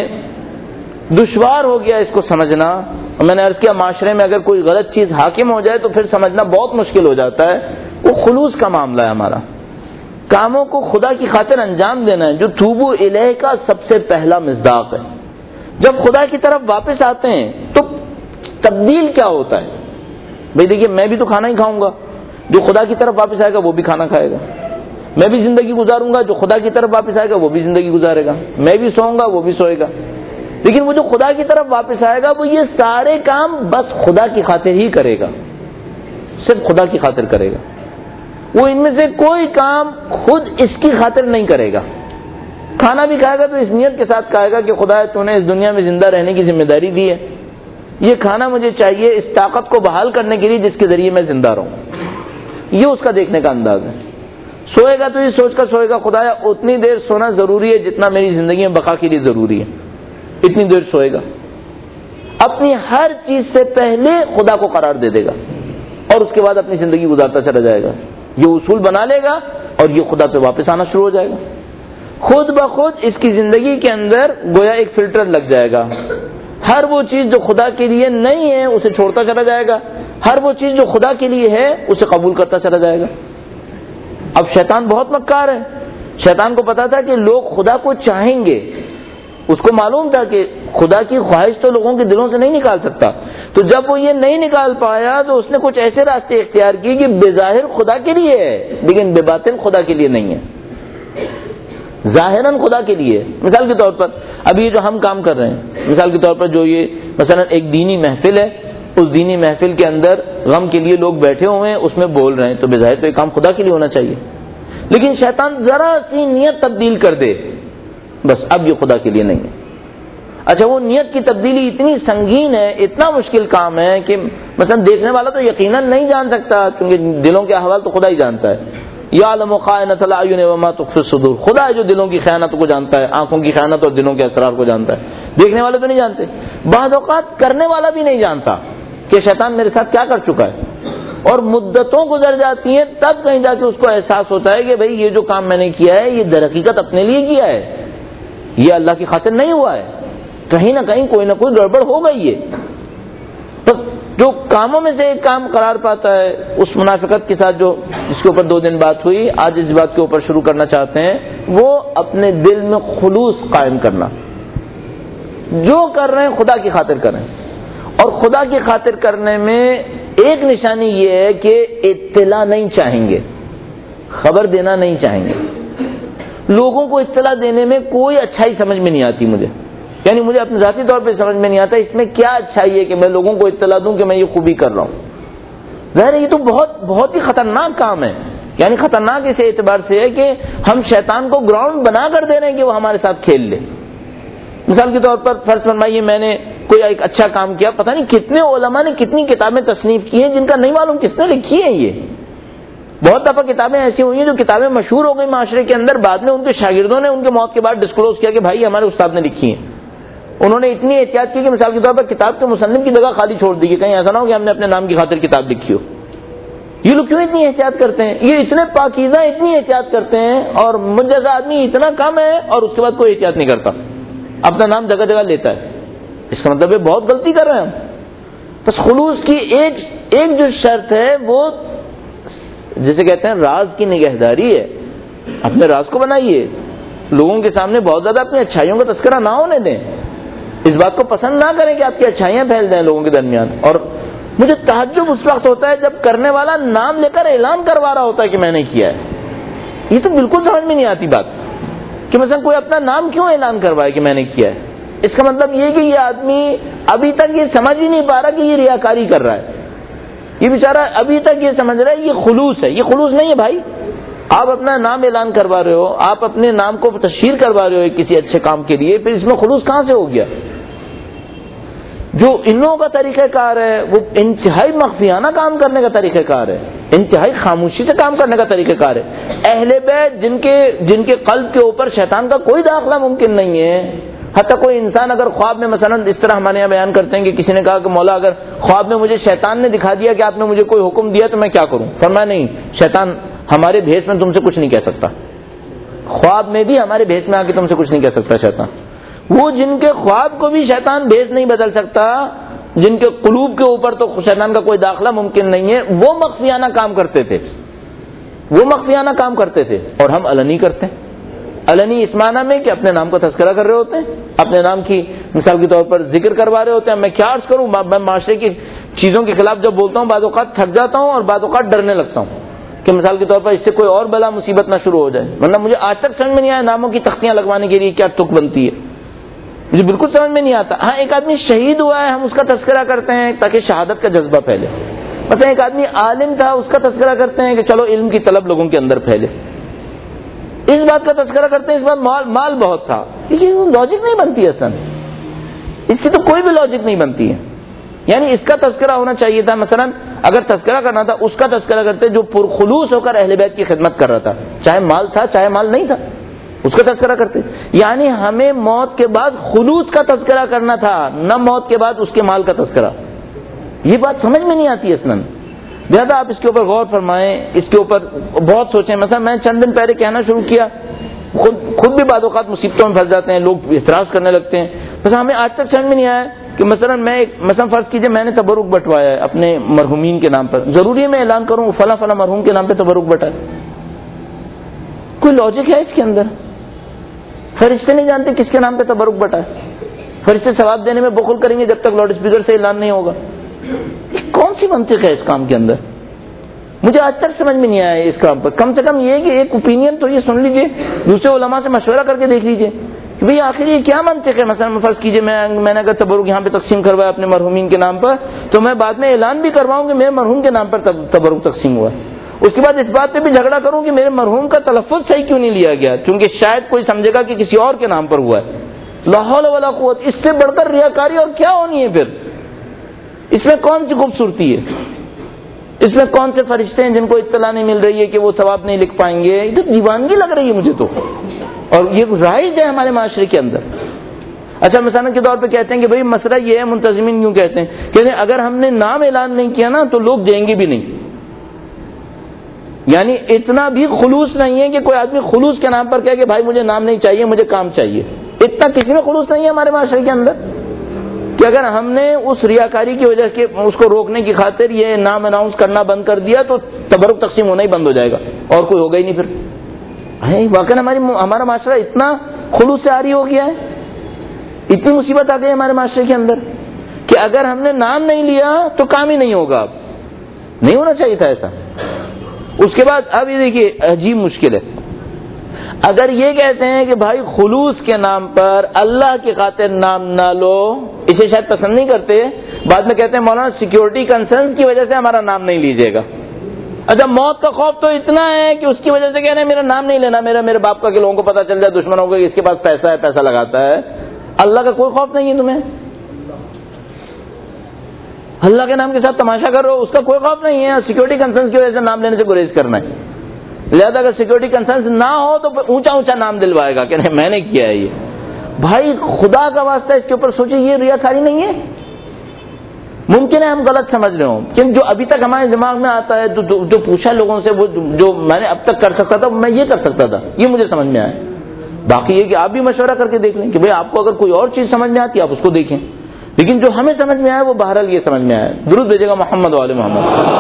دشوار ہو گیا اس کو سمجھنا، میں نے عرض کیا معاشرے میں اگر کوئی غلط چیز حاکم ہو جائے تو پھر سمجھنا بہت مشکل ہو جاتا ہے، وہ خلوص کا معاملہ ہے. ہمارا کاموں کو خدا کی خاطر انجام دینا ہے، جو توبو الیہ کا سب سے پہلا مصداق ہے. جب خدا کی طرف واپس آتے ہیں تو تبدیل کیا ہوتا ہے. بھئی دیکھیے میں بھی تو کھانا ہی کھاؤں گا، جو خدا کی طرف واپس آئے گا وہ بھی کھانا کھائے گا. میں بھی زندگی گزاروں گا، جو خدا کی طرف واپس آئے گا وہ بھی زندگی گزارے گا. میں بھی سوؤں گا، وہ بھی سوئے گا. لیکن وہ جو خدا کی طرف واپس آئے گا وہ یہ سارے کام بس خدا کی خاطر ہی کرے گا، صرف خدا کی خاطر کرے گا. وہ ان میں سے کوئی کام خود اس کی خاطر نہیں کرے گا. کھانا بھی کھائے گا تو اس نیت کے ساتھ کھائے گا کہ خدا تو نے اس دنیا میں زندہ رہنے کی ذمہ داری دی ہے، یہ کھانا مجھے چاہیے اس طاقت کو بحال کرنے کے لیے جس کے ذریعے میں زندہ رہوں. یہ اس کا دیکھنے کا انداز ہے. سوئے گا تو یہ سوچ کر سوئے گا خدایا اتنی دیر سونا ضروری ہے جتنا میری زندگی میں بقا کے لیے ضروری ہے، اتنی دیر سوئے گا. اپنی ہر چیز سے پہلے خدا کو قرار دے دے گا اور اس کے بعد اپنی زندگی گزارتا چلا جائے گا. یہ اصول بنا لے گا اور یہ خدا پہ واپس آنا شروع ہو جائے گا. خود بخود اس کی زندگی کے اندر گویا ایک فلٹر لگ جائے گا. ہر وہ چیز جو خدا کے لیے نہیں ہے اسے چھوڑتا چلا جائے گا، ہر وہ چیز جو خدا کے لیے ہے اسے قبول کرتا چلا جائے گا. اب شیطان بہت مکار ہے. شیطان کو پتا تھا کہ لوگ خدا کو چاہیں گے، اس کو معلوم تھا کہ خدا کی خواہش تو لوگوں کے دلوں سے نہیں نکال سکتا. تو جب وہ یہ نہیں نکال پایا تو اس نے کچھ ایسے راستے اختیار کیے کہ بظاہر خدا کے لیے ہے لیکن بے باطن خدا کے لیے نہیں ہے. ظاہراً خدا کے لیے. مثال کے طور پر ابھی یہ جو ہم کام کر رہے ہیں، مثال کے طور پر جو یہ مثلا ایک دینی محفل ہے، اس دینی محفل کے اندر غم کے لیے لوگ بیٹھے ہوئے ہیں، اس میں بول رہے ہیں، تو بظاہر تو یہ کام خدا کے لیے ہونا چاہیے. لیکن شیطان ذرا سی نیت تبدیل کر دے، بس اب یہ خدا کے لیے نہیں ہے. اچھا وہ نیت کی تبدیلی اتنی سنگین ہے، اتنا مشکل کام ہے کہ مثلا دیکھنے والا تو یقیناً نہیں جان سکتا، کیونکہ دلوں کے احوال تو خدا ہی جانتا ہے. یعلم خائنۃ الاعین وما تخفی الصدور، خدا ہے جو دلوں کی خیانت کو جانتا ہے، آنکھوں کی خیانت اور دلوں کے اسرار کو جانتا ہے. دیکھنے والے تو نہیں جانتے، بعض اوقات کرنے والا بھی نہیں جانتا کہ شیطان میرے ساتھ کیا کر چکا ہے. اور مدتوں گزر جاتی ہیں تب کہیں جا کے اس کو احساس ہوتا ہے کہ بھئی یہ جو کام میں نے کیا ہے یہ در حقیقت اپنے لیے کیا ہے، یہ اللہ کی خاطر نہیں ہوا ہے، کہیں نہ کہیں کوئی نہ کوئی گڑبڑ ہو گئی ہے. بس جو کاموں میں سے ایک کام قرار پاتا ہے اس منافقت کے ساتھ جو جس کے اوپر 2 دن بات ہوئی، آج اس بات کے اوپر شروع کرنا چاہتے ہیں، وہ اپنے دل میں خلوص قائم کرنا. جو کر رہے ہیں خدا کی خاطر کریں. اور خدا کی خاطر کرنے میں ایک نشانی یہ ہے کہ اطلاع نہیں چاہیں گے، خبر دینا نہیں چاہیں گے. لوگوں کو اطلاع دینے میں کوئی اچھائی سمجھ میں نہیں آتی مجھے، یعنی مجھے اپنے ذاتی طور پہ سمجھ میں نہیں آتا اس میں کیا اچھائی ہے کہ میں لوگوں کو اطلاع دوں کہ میں یہ خوبی کر رہا ہوں. ظاہر ہے یہ تو بہت ہی خطرناک کام ہے. یعنی خطرناک اس اعتبار سے ہے کہ ہم شیطان کو گراؤنڈ بنا کر دے رہے ہیں کہ وہ ہمارے ساتھ کھیل لے. مثال کے طور پر فرض فرمائیے میں نے کوئی ایک اچھا کام کیا، پتہ نہیں کتنے علماء نے کتنی کتابیں تصنیف کی ہیں جن کا نہیں معلوم کس نے لکھی ہیں. یہ بہت دفعہ کتابیں ایسی ہوئی ہیں جو کتابیں مشہور ہو گئی معاشرے کے اندر، بعد میں ان کے شاگردوں نے ان کے موت کے بعد ڈسکلوز کیا کہ بھائی ہمارے استاد نے لکھی ہیں. انہوں نے اتنی احتیاط کی کہ مثال کے طور پر کتاب کے مصنف کی جگہ خالی چھوڑ دی کہ کہیں ایسا نہ ہو کہ ہم نے اپنے نام کی خاطر کتاب لکھی ہو. یہ لوگ کیوں اتنی احتیاط کرتے ہیں؟ یہ اتنے پاکیزہ اتنی احتیاط کرتے ہیں، اور مجھ جیسا آدمی اتنا کم ہے اور اس کے بعد کوئی احتیاط نہیں کرتا، اپنا نام جگہ جگہ لیتا ہے. اس کا مطلب ہے بہت غلطی کر رہے ہیں ہم. بس خلوص کی ایک جو شرط ہے وہ جسے کہتے ہیں راز کی نگہداری ہے. اپنے راز کو بنائیے، لوگوں کے سامنے بہت زیادہ اپنی اچھائیوں کا تذکرہ نہ ہونے دیں، اس بات کو پسند نہ کریں کہ آپ کی اچھائیاں پھیل جائیں لوگوں کے درمیان. اور مجھے تعجب اس وقت ہوتا ہے جب کرنے والا نام لے کر اعلان کروا رہا ہوتا ہے کہ میں نے کیا ہے. یہ تو بالکل سمجھ میں نہیں آتی بات کہ مثلا کوئی اپنا نام کیوں اعلان کروائے کہ میں نے کیا ہے. اس کا مطلب یہ کہ یہ آدمی ابھی تک یہ سمجھ ہی نہیں پا رہا کہ یہ ریاکاری کر رہا ہے. یہ بیچارہ ابھی تک یہ سمجھ رہا ہے یہ خلوص ہے. یہ خلوص نہیں ہے بھائی. آپ اپنا نام اعلان کروا رہے ہو، آپ اپنے نام کو تشہیر کروا رہے ہو کسی اچھے کام کے لیے، پھر اس میں خلوص کہاں سے ہو گیا؟ جو ان لوگوں کا طریقہ کار ہے وہ انتہائی مخفیانہ کام کرنے کا طریقہ کار ہے، انتہائی خاموشی سے کام کرنے کا طریقہ کار ہے. اہل بیت جن کے قلب کے اوپر شیطان کا کوئی داخلہ ممکن نہیں ہے. حتیٰ کوئی انسان اگر خواب میں مثلا اس طرح ہمارے یہاں بیان کرتے ہیں کہ کسی نے کہا کہ مولا اگر خواب میں مجھے شیطان نے دکھا دیا کہ آپ نے مجھے کوئی حکم دیا تو میں کیا کروں؟ فرمایا نہیں، شیطان ہمارے بھیس میں تم سے کچھ نہیں کہہ سکتا. خواب میں بھی ہمارے بھیس میں آ کے تم سے کچھ نہیں کہہ سکتا شیطان. وہ جن کے خواب کو بھی شیطان بھیس نہیں بدل سکتا، جن کے قلوب کے اوپر تو شیطان کا کوئی داخلہ ممکن نہیں ہے، وہ مخفیانہ کام کرتے تھے. وہ مخفیانہ کام کرتے تھے اور ہم علنی کرتے ہیں. علنی اس معنی میں کہ اپنے نام کو تذکرہ کر رہے ہوتے ہیں، اپنے نام کی مثال کے طور پر ذکر کروا رہے ہوتے ہیں. میں کیا عرض کروں، میں معاشرے کی چیزوں کے خلاف جب بولتا ہوں بعض اوقات تھک جاتا ہوں اور بعض اوقات ڈرنے لگتا ہوں کہ مثال کے طور پر اس سے کوئی اور بلا مصیبت نہ شروع ہو جائے. مطلب مجھے آج تک سمجھ میں نہیں آیا ناموں کی تختیاں لگوانے کے لیے کیا تک بنتی ہے، مجھے بالکل سمجھ میں نہیں آتا. ہاں ایک آدمی شہید ہوا ہے، ہم اس کا تذکرہ کرتے ہیں تاکہ شہادت کا جذبہ پھیلے. مثلا ایک آدمی عالم تھا، اس کا تذکرہ کرتے ہیں کہ چلو علم کی طلب لوگوں کے اندر پھیلے. اس بات کا تذکرہ کرتے ہیں اس بات مال بہت تھا. یہ لاجک نہیں بنتی اصلا، اس کی تو کوئی بھی لاجک نہیں بنتی ہے. یعنی اس کا تذکرہ ہونا چاہیے تھا، مثلا اگر تذکرہ کرنا تھا اس کا تذکرہ کرتے جو پرخلوص ہو کر اہل بیت کی خدمت کر رہا تھا، چاہے مال تھا چاہے مال نہیں تھا، اس کا تذکرہ کرتے. یعنی ہمیں موت کے بعد خلوص کا تذکرہ کرنا تھا، نہ موت کے بعد اس کے مال کا تذکرہ. یہ بات سمجھ میں نہیں آتی اصلا. لہٰذا آپ اس کے اوپر غور فرمائیں، اس کے اوپر بہت سوچیں. مثلا میں چند دن پہلے کہنا شروع کیا، خود بھی بعض اوقات مصیبتوں میں پھنس جاتے ہیں، لوگ اعتراض کرنے لگتے ہیں. مثلا ہمیں آج تک سمجھ میں نہیں آیا کہ مثلا فرض کیجئے میں نے تبرک بٹوایا ہے اپنے مرحومین کے نام پر، ضروری ہے میں اعلان کروں فلاں فلاں مرحوم کے نام پہ تبرک بٹا ہے؟ کوئی لاجک ہے اس کے اندر؟ فرشتے نہیں جانتے کس کے نام پہ تبرک بٹا ہے. فرشتے ثواب دینے میں بخل کریں گے جب تک لاؤڈ اسپیکر سے اعلان نہیں ہوگا. کون سی منطق ہے اس کام کے اندر؟ مجھے آج تک سمجھ میں نہیں آیا اس کام پر. کم سے کم یہ کہ ایک اوپینین تو یہ سن لیجئے، دوسرے علماء سے مشورہ کر کے دیکھ لیجئے کہ بھئی آخر یہ کیا منطق ہے. مثلا فرض کیجئے میں نے اگر تبرک یہاں پہ تقسیم کروایا اپنے مرحومین کے نام پر، تو میں بعد میں اعلان بھی کرواؤں کہ میرے مرحوم کے نام پر تبرک تقسیم ہوا. اس کے بعد اس بات پہ بھی جھگڑا کروں کہ میرے مرحوم کا تلفظ صحیح کیوں نہیں لیا گیا، کیونکہ شاید کوئی سمجھے گا کہ کسی اور کے نام پر ہوا ہے. لا حول ولا قوت. اس سے بڑھ کر ریاکاری اور کیا ہونی ہے پھر؟ اس میں کون سی خوبصورتی ہے؟ اس میں کون سے فرشتے ہیں جن کو اطلاع نہیں مل رہی ہے کہ وہ ثواب نہیں لکھ پائیں گے؟ یہ تو دیوانگی لگ رہی ہے مجھے تو، اور یہ رائج ہے ہمارے معاشرے کے اندر. اچھا مثال کے طور پہ کہتے ہیں کہ بھئی مسئلہ یہ ہے، منتظمین کیوں کہتے ہیں اگر ہم نے نام اعلان نہیں کیا نا تو لوگ دیں گے بھی نہیں. یعنی اتنا بھی خلوص نہیں ہے کہ کوئی آدمی خلوص کے نام پر کہے کہ بھائی مجھے نام نہیں چاہیے، مجھے کام چاہیے. اتنا کسی میں خلوص نہیں ہے ہمارے معاشرے کے اندر کہ اگر ہم نے اس ریاکاری کی وجہ سے اس کو روکنے کی خاطر یہ نام اناؤنس کرنا بند کر دیا تو تبرک تقسیم ہونا ہی بند ہو جائے گا اور کوئی ہوگا ہی نہیں. پھر واقعا ہمارا معاشرہ اتنا خلوص سے عاری ہو گیا ہے، اتنی مصیبت آ گئی ہمارے معاشرے کے اندر کہ اگر ہم نے نام نہیں لیا تو کام ہی نہیں ہوگا. اب نہیں ہونا چاہیے تھا ایسا. اس کے بعد اب یہ دیکھیے عجیب مشکل ہے. اگر یہ کہتے ہیں کہ بھائی خلوص کے نام پر اللہ کی خاطر نام نہ لو، اسے شاید پسند نہیں کرتے، بعد میں کہتے ہیں مولانا سیکیورٹی کنسرنز کی وجہ سے ہمارا نام نہیں لیجیے گا. اچھا موت کا خوف تو اتنا ہے کہ اس کی وجہ سے کہہ رہے ہیں میرا نام نہیں لینا، میرے باپ کا کہ لوگوں کو پتا چل جائے دشمنوں کو کہ اس کے پاس پیسہ ہے، پیسہ لگاتا ہے. اللہ کا کوئی خوف نہیں ہے تمہیں؟ اللہ کے نام کے ساتھ تماشا کر رہے ہو، اس کا کوئی خوف نہیں ہے. سیکیورٹی کنسرنز کی وجہ سے نام لینے سے گریز کرنا ہے. لہذا اگر سیکیورٹی کنسرنز نہ ہو تو اونچا اونچا نام دلوائے گا کہ نہیں میں نے کیا ہے. یہ بھائی خدا کا واسطہ اس کے اوپر سوچے، یہ ریاکاری نہیں ہے؟ ممکن ہے ہم غلط سمجھ رہے ہوں، لیکن جو ابھی تک ہمارے دماغ میں آتا ہے جو پوچھا لوگوں سے، وہ جو میں نے اب تک کر سکتا تھا میں یہ کر سکتا تھا، یہ مجھے سمجھ میں آیا. باقی یہ کہ آپ بھی مشورہ کر کے دیکھ لیں کہ بھئی آپ کو اگر کوئی اور چیز سمجھ میں آتی ہے آپ اس کو دیکھیں، لیکن جو ہمیں سمجھ میں آیا وہ بہرحال یہ سمجھ میں آیا. درود بھیجے گا محمد و آل محمد.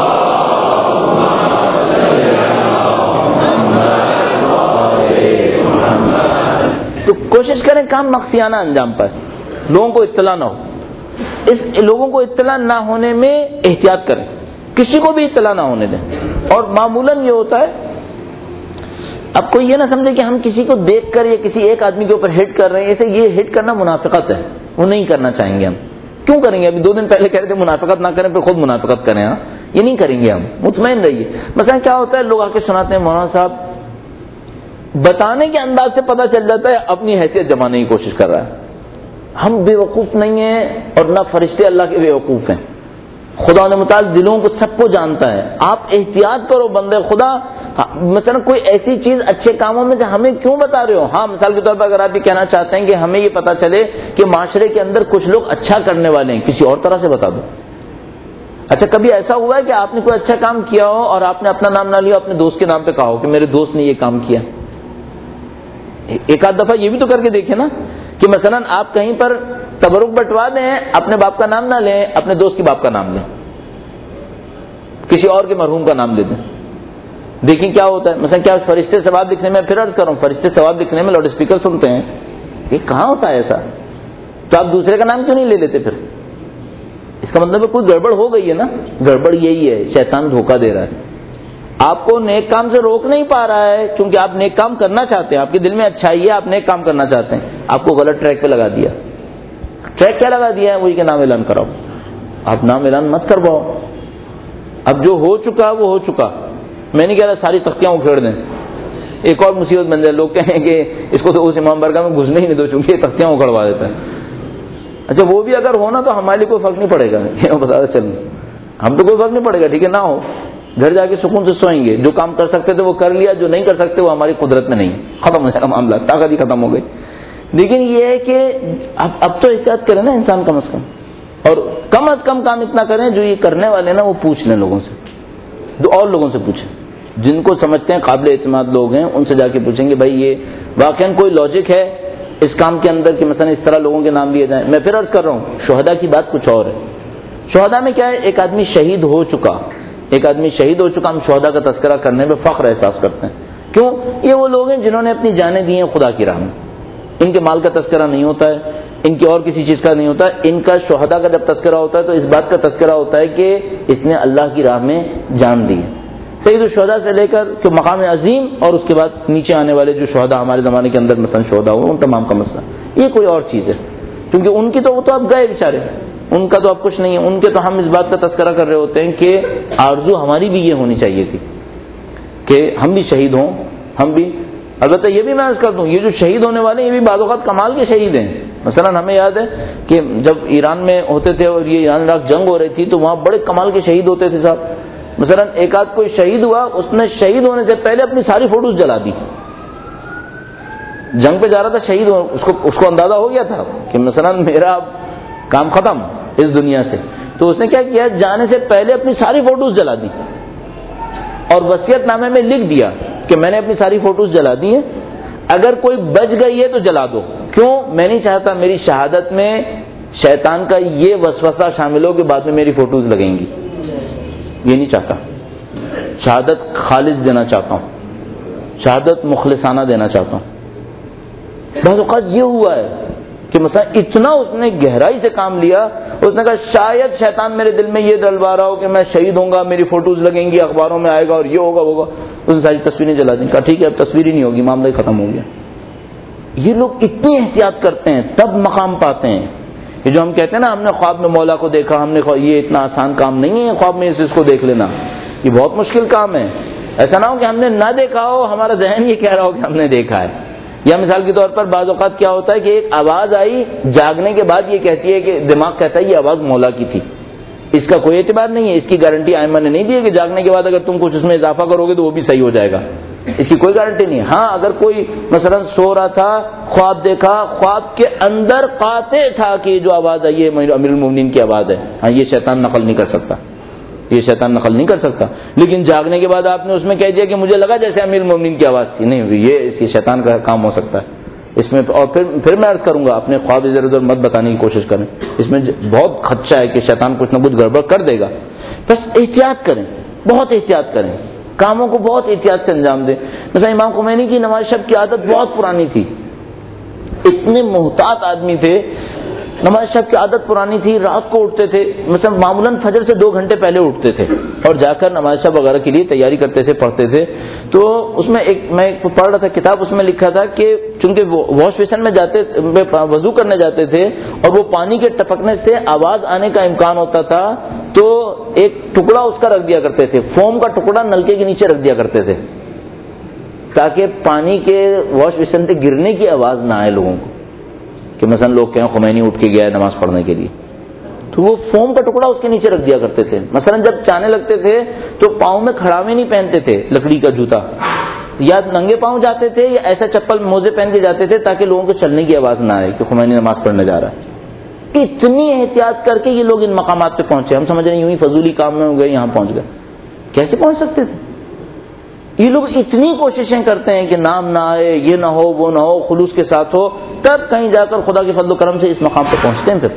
تو کوشش کریں کام مخفیانہ انجام پر، لوگوں کو اطلاع نہ ہو. لوگوں کو اطلاع نہ ہونے میں احتیاط کریں، کسی کو بھی اطلاع نہ ہونے دیں. اور معمولاً یہ ہوتا ہے، اب کوئی یہ نہ سمجھے کہ ہم کسی کو دیکھ کر یا کسی ایک آدمی کے اوپر ہٹ کر رہے ہیں، ایسے یہ ہٹ کرنا منافقت ہے، وہ نہیں کرنا چاہیں گے. ہم کیوں کریں گے؟ ابھی 2 دن پہلے کہہ رہے تھے منافقت نہ کریں، پھر خود منافقت کریں. ہاں یہ نہیں کریں گے، ہم مطمئن رہیے. مثلا کیا ہوتا ہے، لوگ آ کے سناتے ہیں مولانا صاحب بتانے کے انداز سے پتہ چل جاتا ہے اپنی حیثیت جمانے کی کوشش کر رہا ہے. ہم بے وقوف نہیں ہیں اور نہ فرشتے اللہ کے بے وقوف ہیں. خدا نے متعال دلوں کو سب کو جانتا ہے. آپ احتیاط کرو بندے خدا. مثلا کوئی ایسی چیز اچھے کاموں میں جو ہمیں کیوں بتا رہے ہو. ہاں مثال کے طور پر اگر آپ یہ کہنا چاہتے ہیں کہ ہمیں یہ پتا چلے کہ معاشرے کے اندر کچھ لوگ اچھا کرنے والے ہیں، کسی اور طرح سے بتا دو. اچھا کبھی ایسا ہوا ہے کہ آپ نے کوئی اچھا کام کیا ہو اور آپ نے اپنا نام نہ لیا، اپنے دوست کے نام پہ کہا ہو کہ میرے دوست نے یہ کام کیا؟ ایک آدھ دفعہ یہ بھی تو کر کے دیکھیں نا کہ مثلا آپ کہیں پر تبرک بٹوا دیں، اپنے باپ کا نام نہ لیں، اپنے دوست کے باپ کا نام لیں، کسی اور کے مرحوم کا نام لے دیں. دیکھیں کیا ہوتا ہے. مثلا کیا فرشتے ثواب لکھنے میں، پھر عرض کروں، فرشتے ثواب لکھنے میں لاؤڈ اسپیکر سنتے ہیں، یہ کہاں ہوتا ہے ایسا؟ تو آپ دوسرے کا نام کیوں نہیں لے لیتے پھر؟ اس کا مطلب ہے کوئی گڑبڑ ہو گئی ہے نا. گڑبڑ یہی ہے، شیطان دھوکہ دے رہا ہے. آپ کو نیک کام سے روک نہیں پا رہا ہے کیونکہ آپ نیک کام کرنا چاہتے ہیں، آپ کے دل میں اچھائی ہے، آپ نیک کام کرنا چاہتے ہیں. آپ کو غلط ٹریک پہ لگا دیا. ٹریک کیا لگا دیا ہے؟ وہی کہ نام اعلان کراؤ. آپ نام اعلان مت کرواؤ. اب جو ہو چکا وہ ہو چکا. میں نہیں کہہ رہا ساری تختیاں اکھیڑ دیں. ایک اور مصیبت بن جائے، لوگ کہیں کہ اس کو تو اس امام برگاہ میں گھسنے ہی نہیں دو چونکہ یہ تختیاں اکھڑوا دیتا ہے. اچھا وہ بھی اگر ہونا تو ہمارے لیے کوئی فرق نہیں پڑے گا، بتا چل ہم تو کوئی فرق نہیں پڑے گا، ٹھیک ہے نہ ہو، گھر جا کے سکون سے سوئیں گے. جو کام کر سکتے تھے وہ کر لیا، جو نہیں کر سکتے وہ ہماری قدرت میں نہیں. ختم ہو جائے گا معاملہ، طاقت ہی ختم ہو گئی. لیکن یہ ہے کہ اب تو احتیاط کریں نا انسان کم از کم، اور کم از کم کام اتنا کریں جو یہ کرنے والے نا وہ پوچھ لیں لوگوں سے، اور لوگوں سے پوچھیں جن کو سمجھتے ہیں قابل اعتماد لوگ ہیں، ان سے جا کے پوچھیں کہ بھائی یہ واقعاً کوئی لاجک ہے اس کام کے اندر کہ مثلا اس طرح لوگوں کے نام لیے جائیں. میں پھر عرض کر رہا ہوں شہداء کی بات کچھ اور ہے. شہداء میں کیا ہے، ایک آدمی شہید ہو چکا، ہم شہداء کا تذکرہ کرنے میں فخر احساس کرتے ہیں. کیوں؟ یہ وہ لوگ ہیں جنہوں نے اپنی جانیں دی ہیں خدا کی راہ میں. ان کے مال کا تذکرہ نہیں ہوتا ہے، ان کی اور کسی چیز کا نہیں ہوتا ہے. ان کا شہداء کا جب تذکرہ ہوتا ہے تو اس بات کا تذکرہ ہوتا ہے کہ اس نے اللہ کی راہ میں جان دی. سید الشہداء سے لے کر کہ مقام عظیم اور اس کے بعد نیچے آنے والے جو شہداء ہمارے زمانے کے اندر مثلا شہداء ہو، ان تمام کا مسئلہ یہ کوئی اور چیز ہے. کیونکہ ان کی تو وہ تو اب گئے بیچارے، ان کا تو اب کچھ نہیں ہے. ان کے تو ہم اس بات کا تذکرہ کر رہے ہوتے ہیں کہ آرزو ہماری بھی یہ ہونی چاہیے تھی کہ ہم بھی شہید ہوں. ہم بھی البتہ یہ بھی میں عرض کر دوں، یہ جو شہید ہونے والے ہیں یہ بھی بعض اوقات کمال کے شہید ہیں. مثلا ہمیں یاد ہے کہ جب ایران میں ہوتے تھے اور یہ ایران عراق جنگ ہو رہی تھی تو وہاں بڑے کمال کے شہید ہوتے تھے صاحب. مثلا ایک آدھ کوئی شہید ہوا، اس نے شہید ہونے سے پہلے اپنی ساری فوٹوز جلا دی. جنگ پہ جا رہا تھا شہید ہو، اس کو اندازہ ہو گیا تھا کہ مثلا میرا کام ختم اس دنیا سے، تو اس نے کیا کیا، جانے سے پہلے اپنی ساری فوٹوز جلا دی اور وصیت نامے میں لکھ دیا کہ میں نے اپنی ساری فوٹوز جلا دی ہیں، اگر کوئی بچ گئی ہے تو جلا دو. کیوں؟ میں نہیں چاہتا میری شہادت میں شیطان کا یہ وسوسہ شامل ہو کہ بعد میں میری فوٹوز لگیں گی. یہ نہیں چاہتا. شہادت خالص دینا چاہتا ہوں، شہادت مخلصانہ دینا چاہتا ہوں. بعض اوقات یہ ہوا ہے کہ مثلا اتنا اس نے گہرائی سے کام لیا، اس نے کہا شاید شیطان میرے دل میں یہ ڈلوا رہا ہو کہ میں شہید ہوں گا، میری فوٹوز لگیں گی، اخباروں میں آئے گا اور یہ ہوگا ہوگا. اس نے ساری تصویریں جلا دیں. کہا ٹھیک ہے اب تصویر ہی نہیں ہوگی، معاملہ ہی ختم ہو گیا. یہ لوگ اتنی احتیاط کرتے ہیں تب مقام پاتے ہیں. یہ جو ہم کہتے ہیں نا ہم نے خواب میں مولا کو دیکھا، ہم نے یہ اتنا آسان کام نہیں ہے خواب میں اس کو دیکھ لینا، یہ بہت مشکل کام ہے. ایسا نہ ہو کہ ہم نے نہ دیکھا ہو، ہمارا ذہن یہ کہہ رہا ہو کہ ہم نے دیکھا ہے. یا مثال کے طور پر بعض اوقات کیا ہوتا ہے کہ ایک آواز آئی، جاگنے کے بعد یہ کہتی ہے کہ دماغ کہتا ہے یہ آواز مولا کی تھی. اس کا کوئی اعتبار نہیں ہے، اس کی گارنٹی ائمہ نے نہیں دی ہے کہ جاگنے کے بعد اگر تم کچھ اس میں اضافہ کرو گے تو وہ بھی صحیح ہو جائے گا. اس کی کوئی گارنٹی نہیں. ہاں اگر کوئی مثلا سو رہا تھا، خواب دیکھا، خواب کے اندر قاطع تھا کہ یہ جو آواز آئی ہے امیر المومنین کی آواز ہے، ہاں یہ شیطان نقل نہیں کر سکتا، یہ شیطان نقل نہیں کر سکتا. لیکن جاگنے کے بعد آپ نے اس میں کہہ دیا کہ مجھے لگا جیسے امیر المومنین کی آواز تھی، نہیں، یہ شیطان کا کام ہو سکتا ہے اس میں. اور پھر میں عرض کروں گا اپنے خواب ادھر ادھر مت بتانے کی کوشش کریں، اس میں بہت خدشہ ہے کہ شیطان کچھ نہ کچھ گڑبڑ کر دے گا. بس احتیاط کریں، بہت احتیاط کریں، کاموں کو بہت احتیاط سے انجام دیں. مثلا امام خمینی کی نماز شب کی عادت بہت پرانی تھی، اتنے محتاط آدمی تھے، نماز شب کی عادت پرانی تھی، رات کو اٹھتے تھے، مثلا معمولاً فجر سے 2 گھنٹے پہلے اٹھتے تھے اور جا کر نماز شب وغیرہ کے لیے تیاری کرتے تھے، پڑھتے تھے. تو اس میں میں پڑھ رہا تھا کتاب، اس میں لکھا تھا کہ چونکہ واش بیسن میں جاتے، وضو کرنے جاتے تھے اور وہ پانی کے ٹپکنے سے آواز آنے کا امکان ہوتا تھا، تو ایک ٹکڑا اس کا رکھ دیا کرتے تھے، فوم کا ٹکڑا نلکے کے نیچے رکھ دیا کرتے تھے تاکہ پانی کے واش بیسن سے گرنے کی آواز نہ آئے لوگوں کو، کہ مثلا لوگ کہیں خمینی اٹھ کے گیا ہے نماز پڑھنے کے لیے، تو وہ فوم کا ٹکڑا اس کے نیچے رکھ دیا کرتے تھے. مثلا جب چانے لگتے تھے تو پاؤں میں کھڑاوے نہیں پہنتے تھے، لکڑی کا جوتا، یا ننگے پاؤں جاتے تھے یا ایسا چپل موزے پہن کے جاتے تھے تاکہ لوگوں کو چلنے کی آواز نہ آئے کہ خمینی نماز پڑھنے جا رہا ہے. اتنی احتیاط کر کے یہ لوگ ان مقامات پہ پہنچے. ہم سمجھ رہے ہیں یوں ہی فضولی کام میں ہو گئے، یہاں پہنچ گئے. کیسے پہنچ سکتے تھے؟ یہ لوگ اتنی کوششیں کرتے ہیں کہ نام نہ آئے، یہ نہ ہو، وہ نہ ہو، خلوص کے ساتھ ہو، تب کہیں جا کر خدا کے فضل و کرم سے اس مقام پہ پہنچتے ہیں. پھر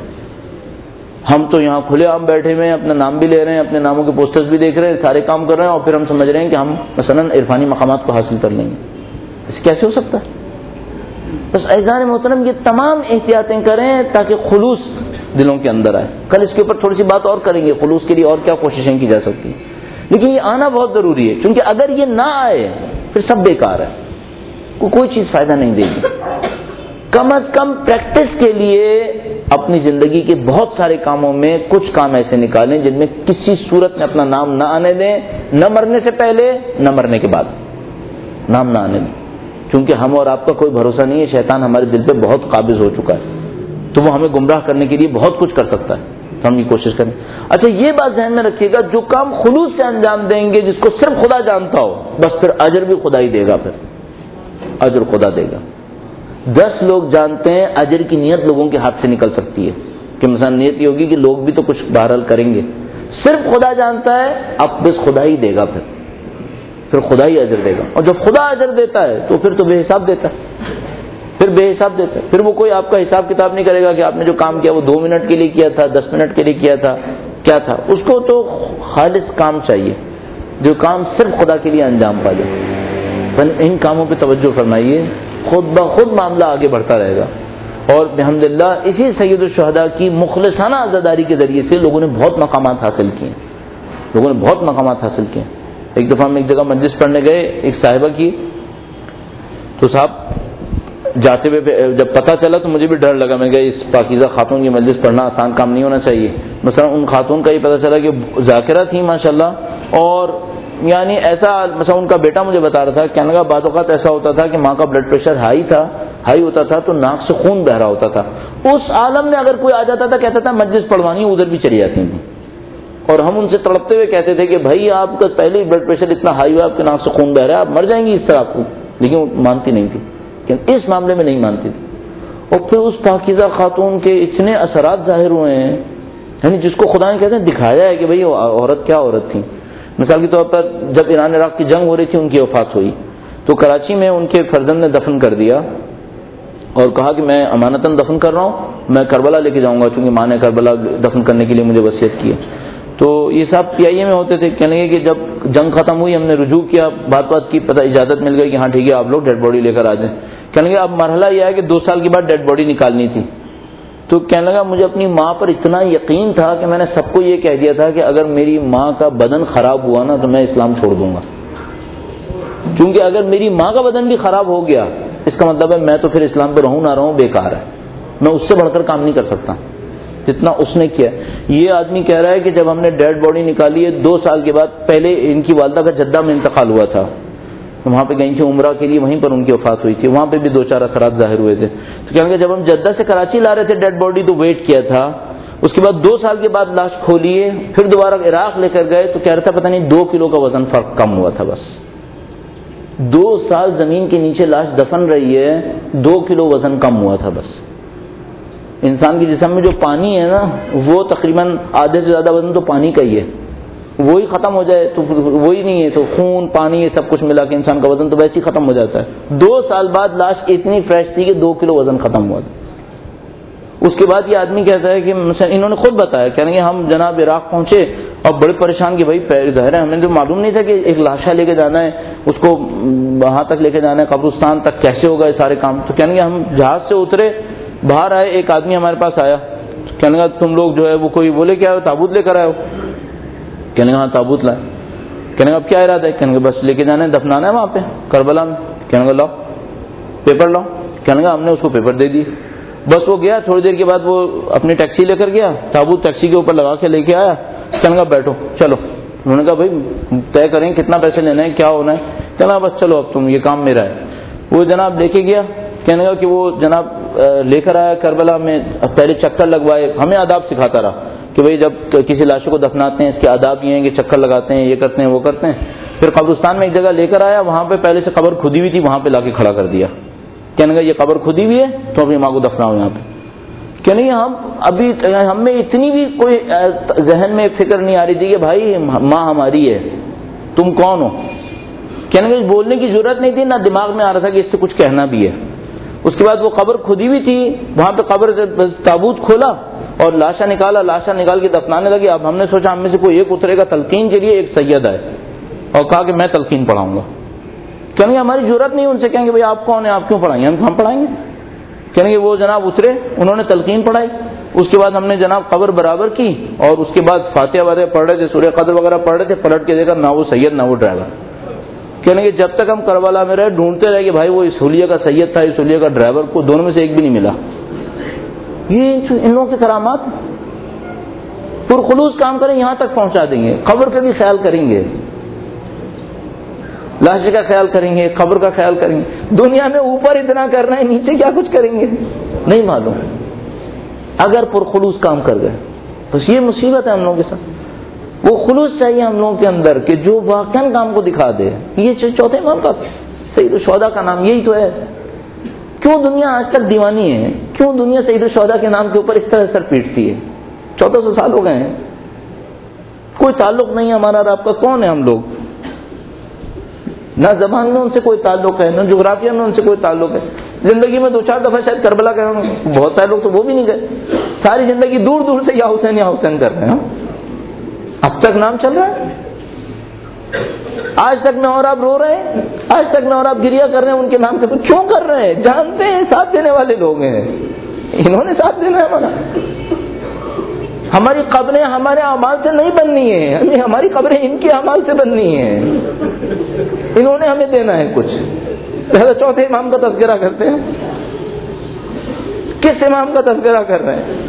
ہم تو یہاں کھلے عام بیٹھے ہوئے ہیں، اپنا نام بھی لے رہے ہیں، اپنے ناموں کے پوسٹرز بھی دیکھ رہے ہیں، سارے کام کر رہے ہیں، اور پھر ہم سمجھ رہے ہیں کہ ہم مثلا عرفانی مقامات کو حاصل کر لیں گے. اس کیسے ہو سکتا ہے؟ بس عزیزان محترم یہ تمام احتیاطیں کریں تاکہ خلوص دلوں کے اندر آئے. کل اس کے اوپر تھوڑی سی بات اور کریں گے، خلوص کے لیے اور کیا کوششیں کی جا سکتی ہیں. لیکن یہ آنا بہت ضروری ہے، کیونکہ اگر یہ نہ آئے پھر سب بیکار ہے، کوئی چیز فائدہ نہیں دے گی. کم از کم پریکٹس کے لیے اپنی زندگی کے بہت سارے کاموں میں کچھ کام ایسے نکالیں جن میں کسی صورت میں اپنا نام نہ آنے دیں، نہ مرنے سے پہلے نہ مرنے کے بعد نام نہ آنے دیں. چونکہ ہم اور آپ کا کوئی بھروسہ نہیں ہے، شیطان ہمارے دل پہ بہت قابض ہو چکا ہے، تو وہ ہمیں گمراہ کرنے کے لیے بہت کچھ کر سکتا ہے. تو ہم یہ کوشش کریں. اچھا یہ بات ذہن میں رکھیے گا، جو کام خلوص سے انجام دیں گے، جس کو صرف خدا جانتا ہو، بس پھر اجر بھی خدا ہی دے گا، پھر اجر خدا دے گا. 10 لوگ جانتے ہیں، اجر کی نیت لوگوں کے ہاتھ سے نکل سکتی ہے کہ مثلا نیت یہ ہوگی کہ لوگ بھی تو کچھ بہرحال کریں گے. صرف خدا جانتا ہے، اب بس خدا ہی دے گا، پھر خدا ہی اجر دے گا. اور جب خدا اجر دیتا ہے تو پھر تو بے حساب دیتا ہے، پھر بے حساب دیتا ہے. پھر وہ کوئی آپ کا حساب کتاب نہیں کرے گا کہ آپ نے جو کام کیا وہ 2 منٹ کے لیے کیا تھا، 10 منٹ کے لیے کیا تھا، کیا تھا. اس کو تو خالص کام چاہیے، جو کام صرف خدا کے لیے انجام پا جائے. ان کاموں پہ توجہ فرمائیے، خود بخود معاملہ آگے بڑھتا رہے گا. اور الحمدللہ اسی سید الشہداء کی مخلصانہ عزاداری کے ذریعے سے لوگوں نے بہت مقامات حاصل کیے، لوگوں نے بہت مقامات حاصل کیے. ایک دفعہ ہم ایک جگہ مجلس پڑھنے گئے ایک صاحبہ کی، تو صاحب جاتے ہوئے جب پتہ چلا تو مجھے بھی ڈر لگا. میں گئے، اس پاکیزہ خاتون کی مجلس پڑھنا آسان کام نہیں ہونا چاہیے. مثلا ان خاتون کا یہ پتہ چلا کہ ذاکرہ تھیں ماشاءاللہ، اور یعنی ایسا مثلا ان کا بیٹا مجھے بتا رہا تھا، کہنے لگا بعض اوقات ایسا ہوتا تھا کہ ماں کا بلڈ پریشر ہائی ہوتا تھا تو ناک سے خون بہ رہا ہوتا تھا. اس عالم میں اگر کوئی آ جاتا تھا کہتا تھا مجلس پڑھوانی، ادھر بھی چلی جاتی تھیں. اور ہم ان سے تڑپتے ہوئے کہتے تھے کہ بھائی آپ کا پہلے ہی بلڈ پریشر اتنا ہائی ہوا، آپ کے ناک سے خون بہ رہا ہے، آپ مر جائیں گی اس طرح آپ کو. لیکن وہ مانتی نہیں تھی، کہ اس معاملے میں نہیں مانتی تھی. اور پھر اس پاکیزہ خاتون کے اتنے اثرات ظاہر ہوئے ہیں، یعنی جس کو خدا نے کہتے ہیں دکھایا ہے کہ بھائی عورت کیا عورت تھی. مثال کے طور پر جب ایران عراق کی جنگ ہو رہی تھی، ان کی وفات ہوئی تو کراچی میں ان کے فرزند نے دفن کر دیا اور کہا کہ میں امانتاً دفن کر رہا ہوں، میں کربلا لے کے جاؤں گا، چونکہ ماں نے کربلا دفن کرنے کے لیے مجھے وصیت کی ہے. تو یہ صاحب PIA میں ہوتے تھے، کہنے لگے کہ جب جنگ ختم ہوئی ہم نے رجوع کیا، بات کی، پتہ اجازت مل گئی کہ ہاں ٹھیک ہے آپ لوگ ڈیڈ باڈی لے کر آ جائیں. کہنے لگے اب مرحلہ یہ ہے کہ 2 سال کے بعد ڈیڈ باڈی نکالنی تھی. تو کہنے لگا مجھے اپنی ماں پر اتنا یقین تھا کہ میں نے سب کو یہ کہہ دیا تھا کہ اگر میری ماں کا بدن خراب ہوا نا تو میں اسلام چھوڑ دوں گا، کیونکہ اگر میری ماں کا بدن بھی خراب ہو گیا اس کا مطلب ہے میں تو پھر اسلام پہ رہوں نہ رہوں بیکار ہے، میں اس سے بڑھ کر کام نہیں کر سکتا جتنا اس نے کیا. یہ آدمی کہہ رہا ہے کہ جب ہم نے ڈیڈ باڈی نکالی ہے 2 سال کے بعد، پہلے ان کی والدہ کا جدہ میں انتقال ہوا تھا، وہاں پہ گئی تھی عمرہ کے لیے، وہیں پر ان کی وفات ہوئی تھی، وہاں پہ بھی 2-4 اثرات ظاہر ہوئے تھے. تو کہیں گے جب ہم جدہ سے کراچی لا رہے تھے ڈیڈ باڈی تو ویٹ کیا تھا، اس کے بعد 2 سال کے بعد لاش کھولیے، پھر دوبارہ عراق لے کر گئے تو کہہ رہا تھا پتہ نہیں 2 کلو کا وزن فرق کم ہوا تھا بس. 2 سال زمین کے نیچے لاش دفن رہی ہے, 2 کلو وزن کم ہوا تھا بس. انسان کے جسم میں جو پانی ہے نا وہ تقریباً آدھے سے زیادہ وزن تو پانی کا ہی ہے, وہی ختم ہو جائے تو وہی نہیں ہے, تو خون پانی یہ سب کچھ ملا کے انسان کا وزن تو ویسے ہی ختم ہو جاتا ہے. 2 سال بعد لاش اتنی فریش تھی کہ 2 کلو وزن ختم ہوا تھا. اس کے بعد یہ آدمی کہتا ہے کہ انہوں نے خود بتایا, کہنے کہ ہم جناب عراق پہنچے اور بڑے پریشان کہ بھائی ظاہر ہے ہمیں تو معلوم نہیں تھا کہ ایک لاشا لے کے جانا ہے, اس کو وہاں تک لے کے جانا ہے قبرستان تک, کیسے ہوگا یہ سارے کام. تو کہنے کہ ہم جہاز سے اترے, باہر آئے, ایک آدمی ہمارے پاس آیا, کہنے لگا تم لوگ جو ہے وہ کوئی بولے کیا تابوت لے کر آئے ہو؟ کہنے لگا ہاں تابوت لائے. کہنے لگا اب کیا ارادہ ہے؟ کہنے لگا بس لے کے جانا ہے, دفنانا ہے وہاں پہ کربلا میں. کہنے لگا لاؤ پیپر لاؤ. کہنے لگا ہم نے اس کو پیپر دے دی. بس وہ گیا, تھوڑی دیر کے بعد وہ اپنی ٹیکسی لے کر گیا, تابوت ٹیکسی کے اوپر لگا کے لے کے آیا. کہنے لگا بیٹھو چلو. انہوں نے کہا بھائی طے کریں کتنا پیسے لینا ہے, کیا ہونا ہے. کہنا بس چلو اب تم یہ کام میرا ہے. وہ جناب لے کے گیا. کہنے لگا کہ وہ جناب لے کر آیا کربلا میں, پہلے چکر لگوائے, ہمیں آداب سکھاتا رہا کہ بھئی جب کسی لاشوں کو دفناتے ہیں اس کے آداب یہ ہیں کہ چکر لگاتے ہیں, یہ کرتے ہیں, وہ کرتے ہیں. پھر قبرستان میں ایک جگہ لے کر آیا, وہاں پہ پہلے سے قبر کھدی ہوئی تھی, وہاں پہ لا کے کھڑا کر دیا. کہنے لگا یہ قبر کھدی ہوئی ہے تو اپنی ماں کو دفناؤ یہاں پہ. کہنے لگا ہم ابھی ہم میں اتنی بھی کوئی ذہن میں فکر نہیں آ رہی تھی کہ بھائی ماں ہماری ہے, تم کون ہو. کہنے لگا بولنے کی ضرورت نہیں تھی, نہ دماغ میں آ رہا تھا کہ اس سے کچھ کہنا بھی ہے. اس کے بعد وہ قبر کھدی ہوئی تھی, وہاں پہ قبر سے تابوت کھولا اور لاشا نکالا, لاشا نکال کے دفنانے لگے. اب ہم نے سوچا ہم میں سے کوئی ایک اترے گا تلقین کے لیے, ایک سید ہے, اور کہا کہ میں تلقین پڑھاؤں گا. کہنے کہ ہماری ضرورت نہیں ان سے کہیں گے بھائی آپ کون ہیں, آپ کیوں پڑھائیں گے, ہم پڑھائیں گے. کہنے کہ وہ جناب اترے, انہوں نے تلقین پڑھائی. اس کے بعد ہم نے جناب قبر برابر کی اور اس کے بعد فاتحہ وغیرہ پڑھ رہے تھے, سورہ قدر وغیرہ پڑھ رہے تھے. پلٹ کے دیکھا نہ وہ سید نہ وہ ڈرائیور. کہنے کہ جب تک ہم کربلا میں رہے ڈھونڈتے رہے کہ بھائی وہ اس حلیہ کا سید تھا, اس حلیہ کا ڈرائیور, کو دونوں میں سے ایک بھی نہیں ملا. یہ ان لوگوں کی کرامات پرخلوص کام کریں یہاں تک پہنچا دیں گے. قبر کا بھی خیال کریں گے, لاش کا خیال کریں گے, قبر کا خیال کریں گے. دنیا میں اوپر اتنا کر رہے ہیں, نیچے کیا کچھ کریں گے نہیں معلوم. اگر پرخلوص کام کر گئے بس یہ مصیبت ہے ہم لوگوں کے ساتھ. وہ خلوص چاہیے ہم لوگوں کے اندر کہ جو واقعاً کام کو دکھا دے. یہ چوتھے امام کا سید الشہداء کا نام یہی تو ہے. کیوں دنیا آج تک دیوانی ہے, کیوں دنیا سید الشہداء کے نام کے اوپر اس طرح سر پیٹتی ہے. 1400 سال ہو گئے ہیں, کوئی تعلق نہیں ہمارا اور آپ کا. کون ہے ہم لوگ؟ نہ زبان میں ان سے کوئی تعلق ہے, نہ جغرافیہ میں ان سے کوئی تعلق ہے. زندگی میں 2-4 دفعہ شاید کربلا گئے ہوں, بہت سارے لوگ تو وہ بھی نہیں گئے. ساری زندگی دور دور سے یا حسین کر رہے ہیں. اب تک نام چل رہا ہے, آج تک میں اور آپ رو رہے ہیں, آج تک میں اور آپ گریا کر رہے ہیں ان کے نام سے. کیوں کر رہے ہیں؟ جانتے ہیں ساتھ دینے والے لوگ ہیں, انہوں نے ساتھ دینا ہے ہمارا. ہماری قبریں ہمارے اعمال سے نہیں بننی ہیں, ہماری قبریں ان کے اعمال سے بننی ہیں. انہوں نے ہمیں دینا ہے کچھ. پہلے چوتھے امام کا تذکرہ کرتے ہیں. کس امام کا تذکرہ کر رہے ہیں؟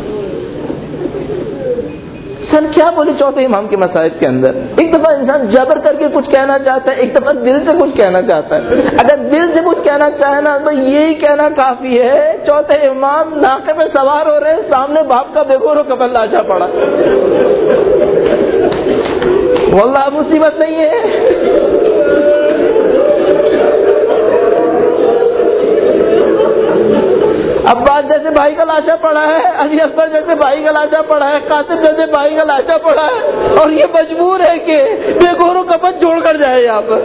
سر کیا بولے چوتھے امام کے مصائب کے اندر؟ ایک دفعہ انسان جبر کر کے کچھ کہنا چاہتا ہے, ایک دفعہ دل سے کچھ کہنا چاہتا ہے. اگر دل سے کچھ کہنا چاہے نا تو یہی کہنا کافی ہے, چوتھے امام ناقے پہ سوار ہو رہے ہیں, سامنے باپ کا بے گور و کفن لاشا پڑا. واللہ مصیبت نہیں ہے. عباس جیسے بھائی کا لاشا پڑا ہے, علی اکبر جیسے بھائی کا لاشا پڑا ہے, قاسم جیسے بھائی کا لاشا پڑا ہے, اور یہ مجبور ہے کہ بے گور و کفن چھوڑ کر جائے یہاں پر.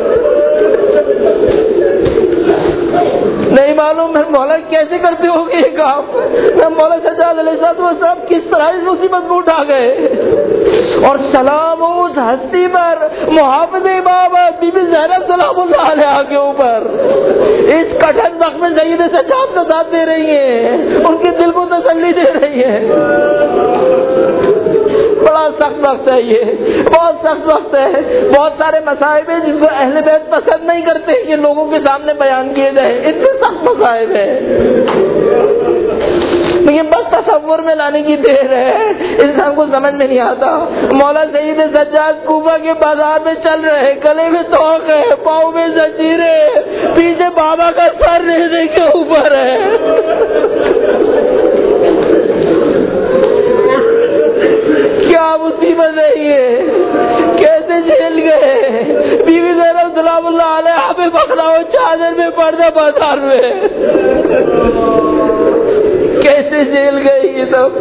نہیں معلوم میں مولا کیسے کرتے ہو گے یہ کام. میں مولا سجاد علیہ السلام کس طرح اس مصیبت میں اٹھا گئے. اور سلام اس ہستی پر, محافظ امام بی بی زینب سلام اللہ علیہا کے اوپر, اس کٹھن وقت میں سید سجاد کا ساتھ دے رہی ہیں, ان کے دل کو تسلی دے رہی ہے. بڑا سخت وقت ہے یہ, بہت سخت وقت ہے. بہت سارے مصائب ہیں جن کو اہل بیت پسند نہیں کرتے یہ لوگوں کے سامنے بیان کیے جائیں, اتنے سخت مصائب ہیں. لیکن بس تصور میں لانے کی دیر ہے, انسان کو سمجھ میں نہیں آتا. مولا سید سجاد کوفہ کے بازار میں چل رہے, گلے میں توق ہے, پاؤں میں زنجیریں, پیچھے بابا کا سر ریزے کے اوپر ہے. کیا مصیبت ہے یہ, کیسے جھیل گئے. بیوی زینب سلام اللہ علیہ پہ بکرا ہو چادر میں پردہ بازار میں، کیسے جیل گئی یہ سب؟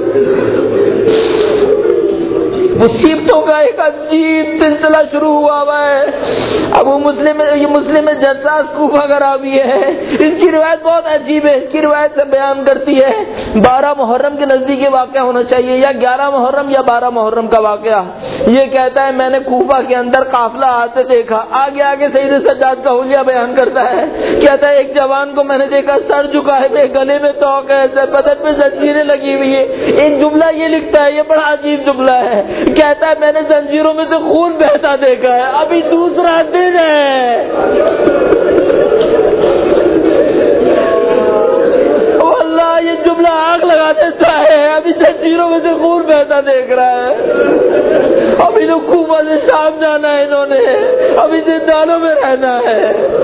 مصیبتوں کا ایک عجیب سلسلہ شروع ہوا ہے۔ ابو مسلم یہ مسلم جساس کوفہ کا راوی ہے، اس کی روایت بہت عجیب ہے۔ اس کی روایت سے بیان کرتی ہے 12 محرم کے نزدیک واقعہ ہونا چاہیے، یا 11 محرم یا 12 محرم کا واقعہ۔ یہ کہتا ہے میں نے کوفہ کے اندر قافلہ آتے دیکھا۔ آگے آگے سید سجاد کا حلیہ بیان کرتا ہے، کہتا ہے ایک جوان کو میں نے دیکھا، سر جھکا ہے، گلے میں توق ہے، بدن میں زنجیریں لگی ہوئی ہے۔ ایک جملہ یہ لکھتا ہے، یہ بڑا عجیب جملہ ہے، کہتا ہے میں نے زنجیروں میں سے خون بہتا دیکھا ہے، ابھی دوسرا دن ہے۔ اللہ یہ جملہ آگ لگا دیتا ہے، ابھی زنجیروں میں سے خون بہتا دیکھ رہا ہے، ابھی تو کوفہ سے شام جانا ہے، انہوں نے ابھی زندانوں میں رہنا ہے۔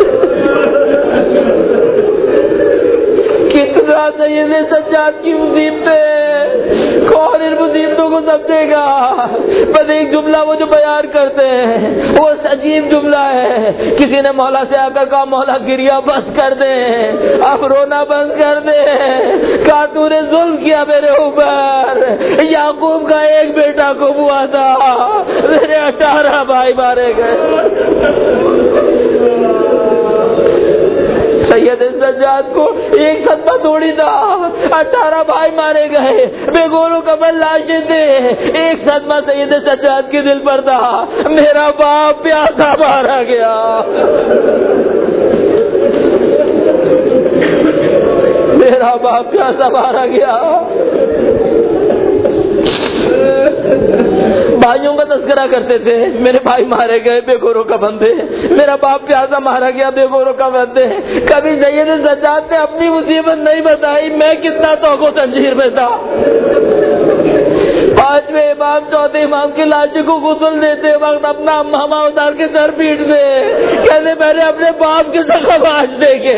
کتنا سید سجاد کی مصیبتیں، کون ان مصیبتوں کو سمجھے گا؟ بس ایک جملہ وہ جو بیان کرتے ہیں وہ عجیب جملہ ہے، کسی نے مولا سے آ کر کہا مولا گریا بند کر دے، اب رونا بند کر دے، کہا تو نے ظلم کیا میرے اوپر، یعقوب کا ایک بیٹا کو ہوا تھا، میرے 18 بھائی مارے گئے۔ سید سجاد کو ایک صدمہ تھوڑی تھا، 18 بھائی مارے گئے، بے گول و کمل لاشیں تھے، ایک صدمہ سید سجاد کے دل پر تھا، میرا باپ پیاسا مارا گیا، میرا باپ پیاسا مارا گیا۔ بھائیوں کا تذکرہ کرتے تھے، میرے بھائی مارے گئے بے گوروں کا بندے، میرا باپ پیاسا مارا گیا بے گوروں کا بندے۔ کبھی سید سجاد نے اپنی مصیبت نہیں بتائی، میں کتنا توق و زنجیر میں تھا۔ 5ویں امام 4تھے امام کی لاشوں کو غسل دیتے وقت اپنا امامہ اتار کے سر پیٹتے، کہتے میں نے اپنے باپ کے زخم آج دیکھے۔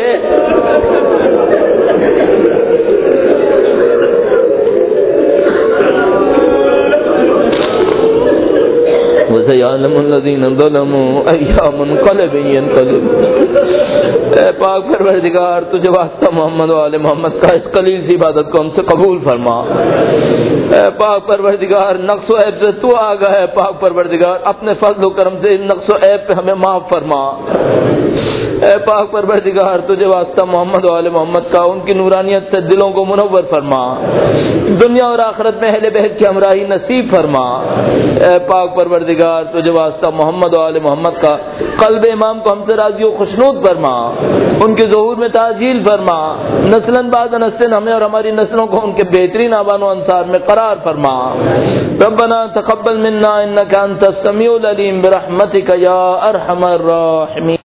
وَسَيَعْلَمُ الَّذِينَ ظَلَمُوا أَيَّ مُنقَلِبٍ يَنقَلِبُونَ۔ اے پاک پروردگار تجھے واسطہ محمد و آل محمد کا اس قلیل سی عبادت کو ہم سے قبول فرما۔ اے پاک پروردگار نقص و عیب سے تو آگاہ ہے، پاک پروردگار اپنے فضل و کرم سے نقص و عیب پہ ہمیں معاف فرما۔ اے پاک پروردگار تجھے واسطہ محمد و آل محمد کا ان کی نورانیت سے دلوں کو منور فرما، دنیا اور آخرت میں اہل بیت کی ہمراہی نصیب فرما۔ اے پاک پروردگار تجھے واسطہ محمد و آل محمد کا قلب امام کو ہم سے راضی و خوشنود فرما، ان کے ظہور میں تعجیل فرما، نسلاً بعد نسل ہمیں اور ہماری نسلوں کو ان کے بہترین آبان و انصار میں قرار فرما۔ ربنا تقبل منا انک انت السمیع العلیم برحمتک یا ارحم الراحمین۔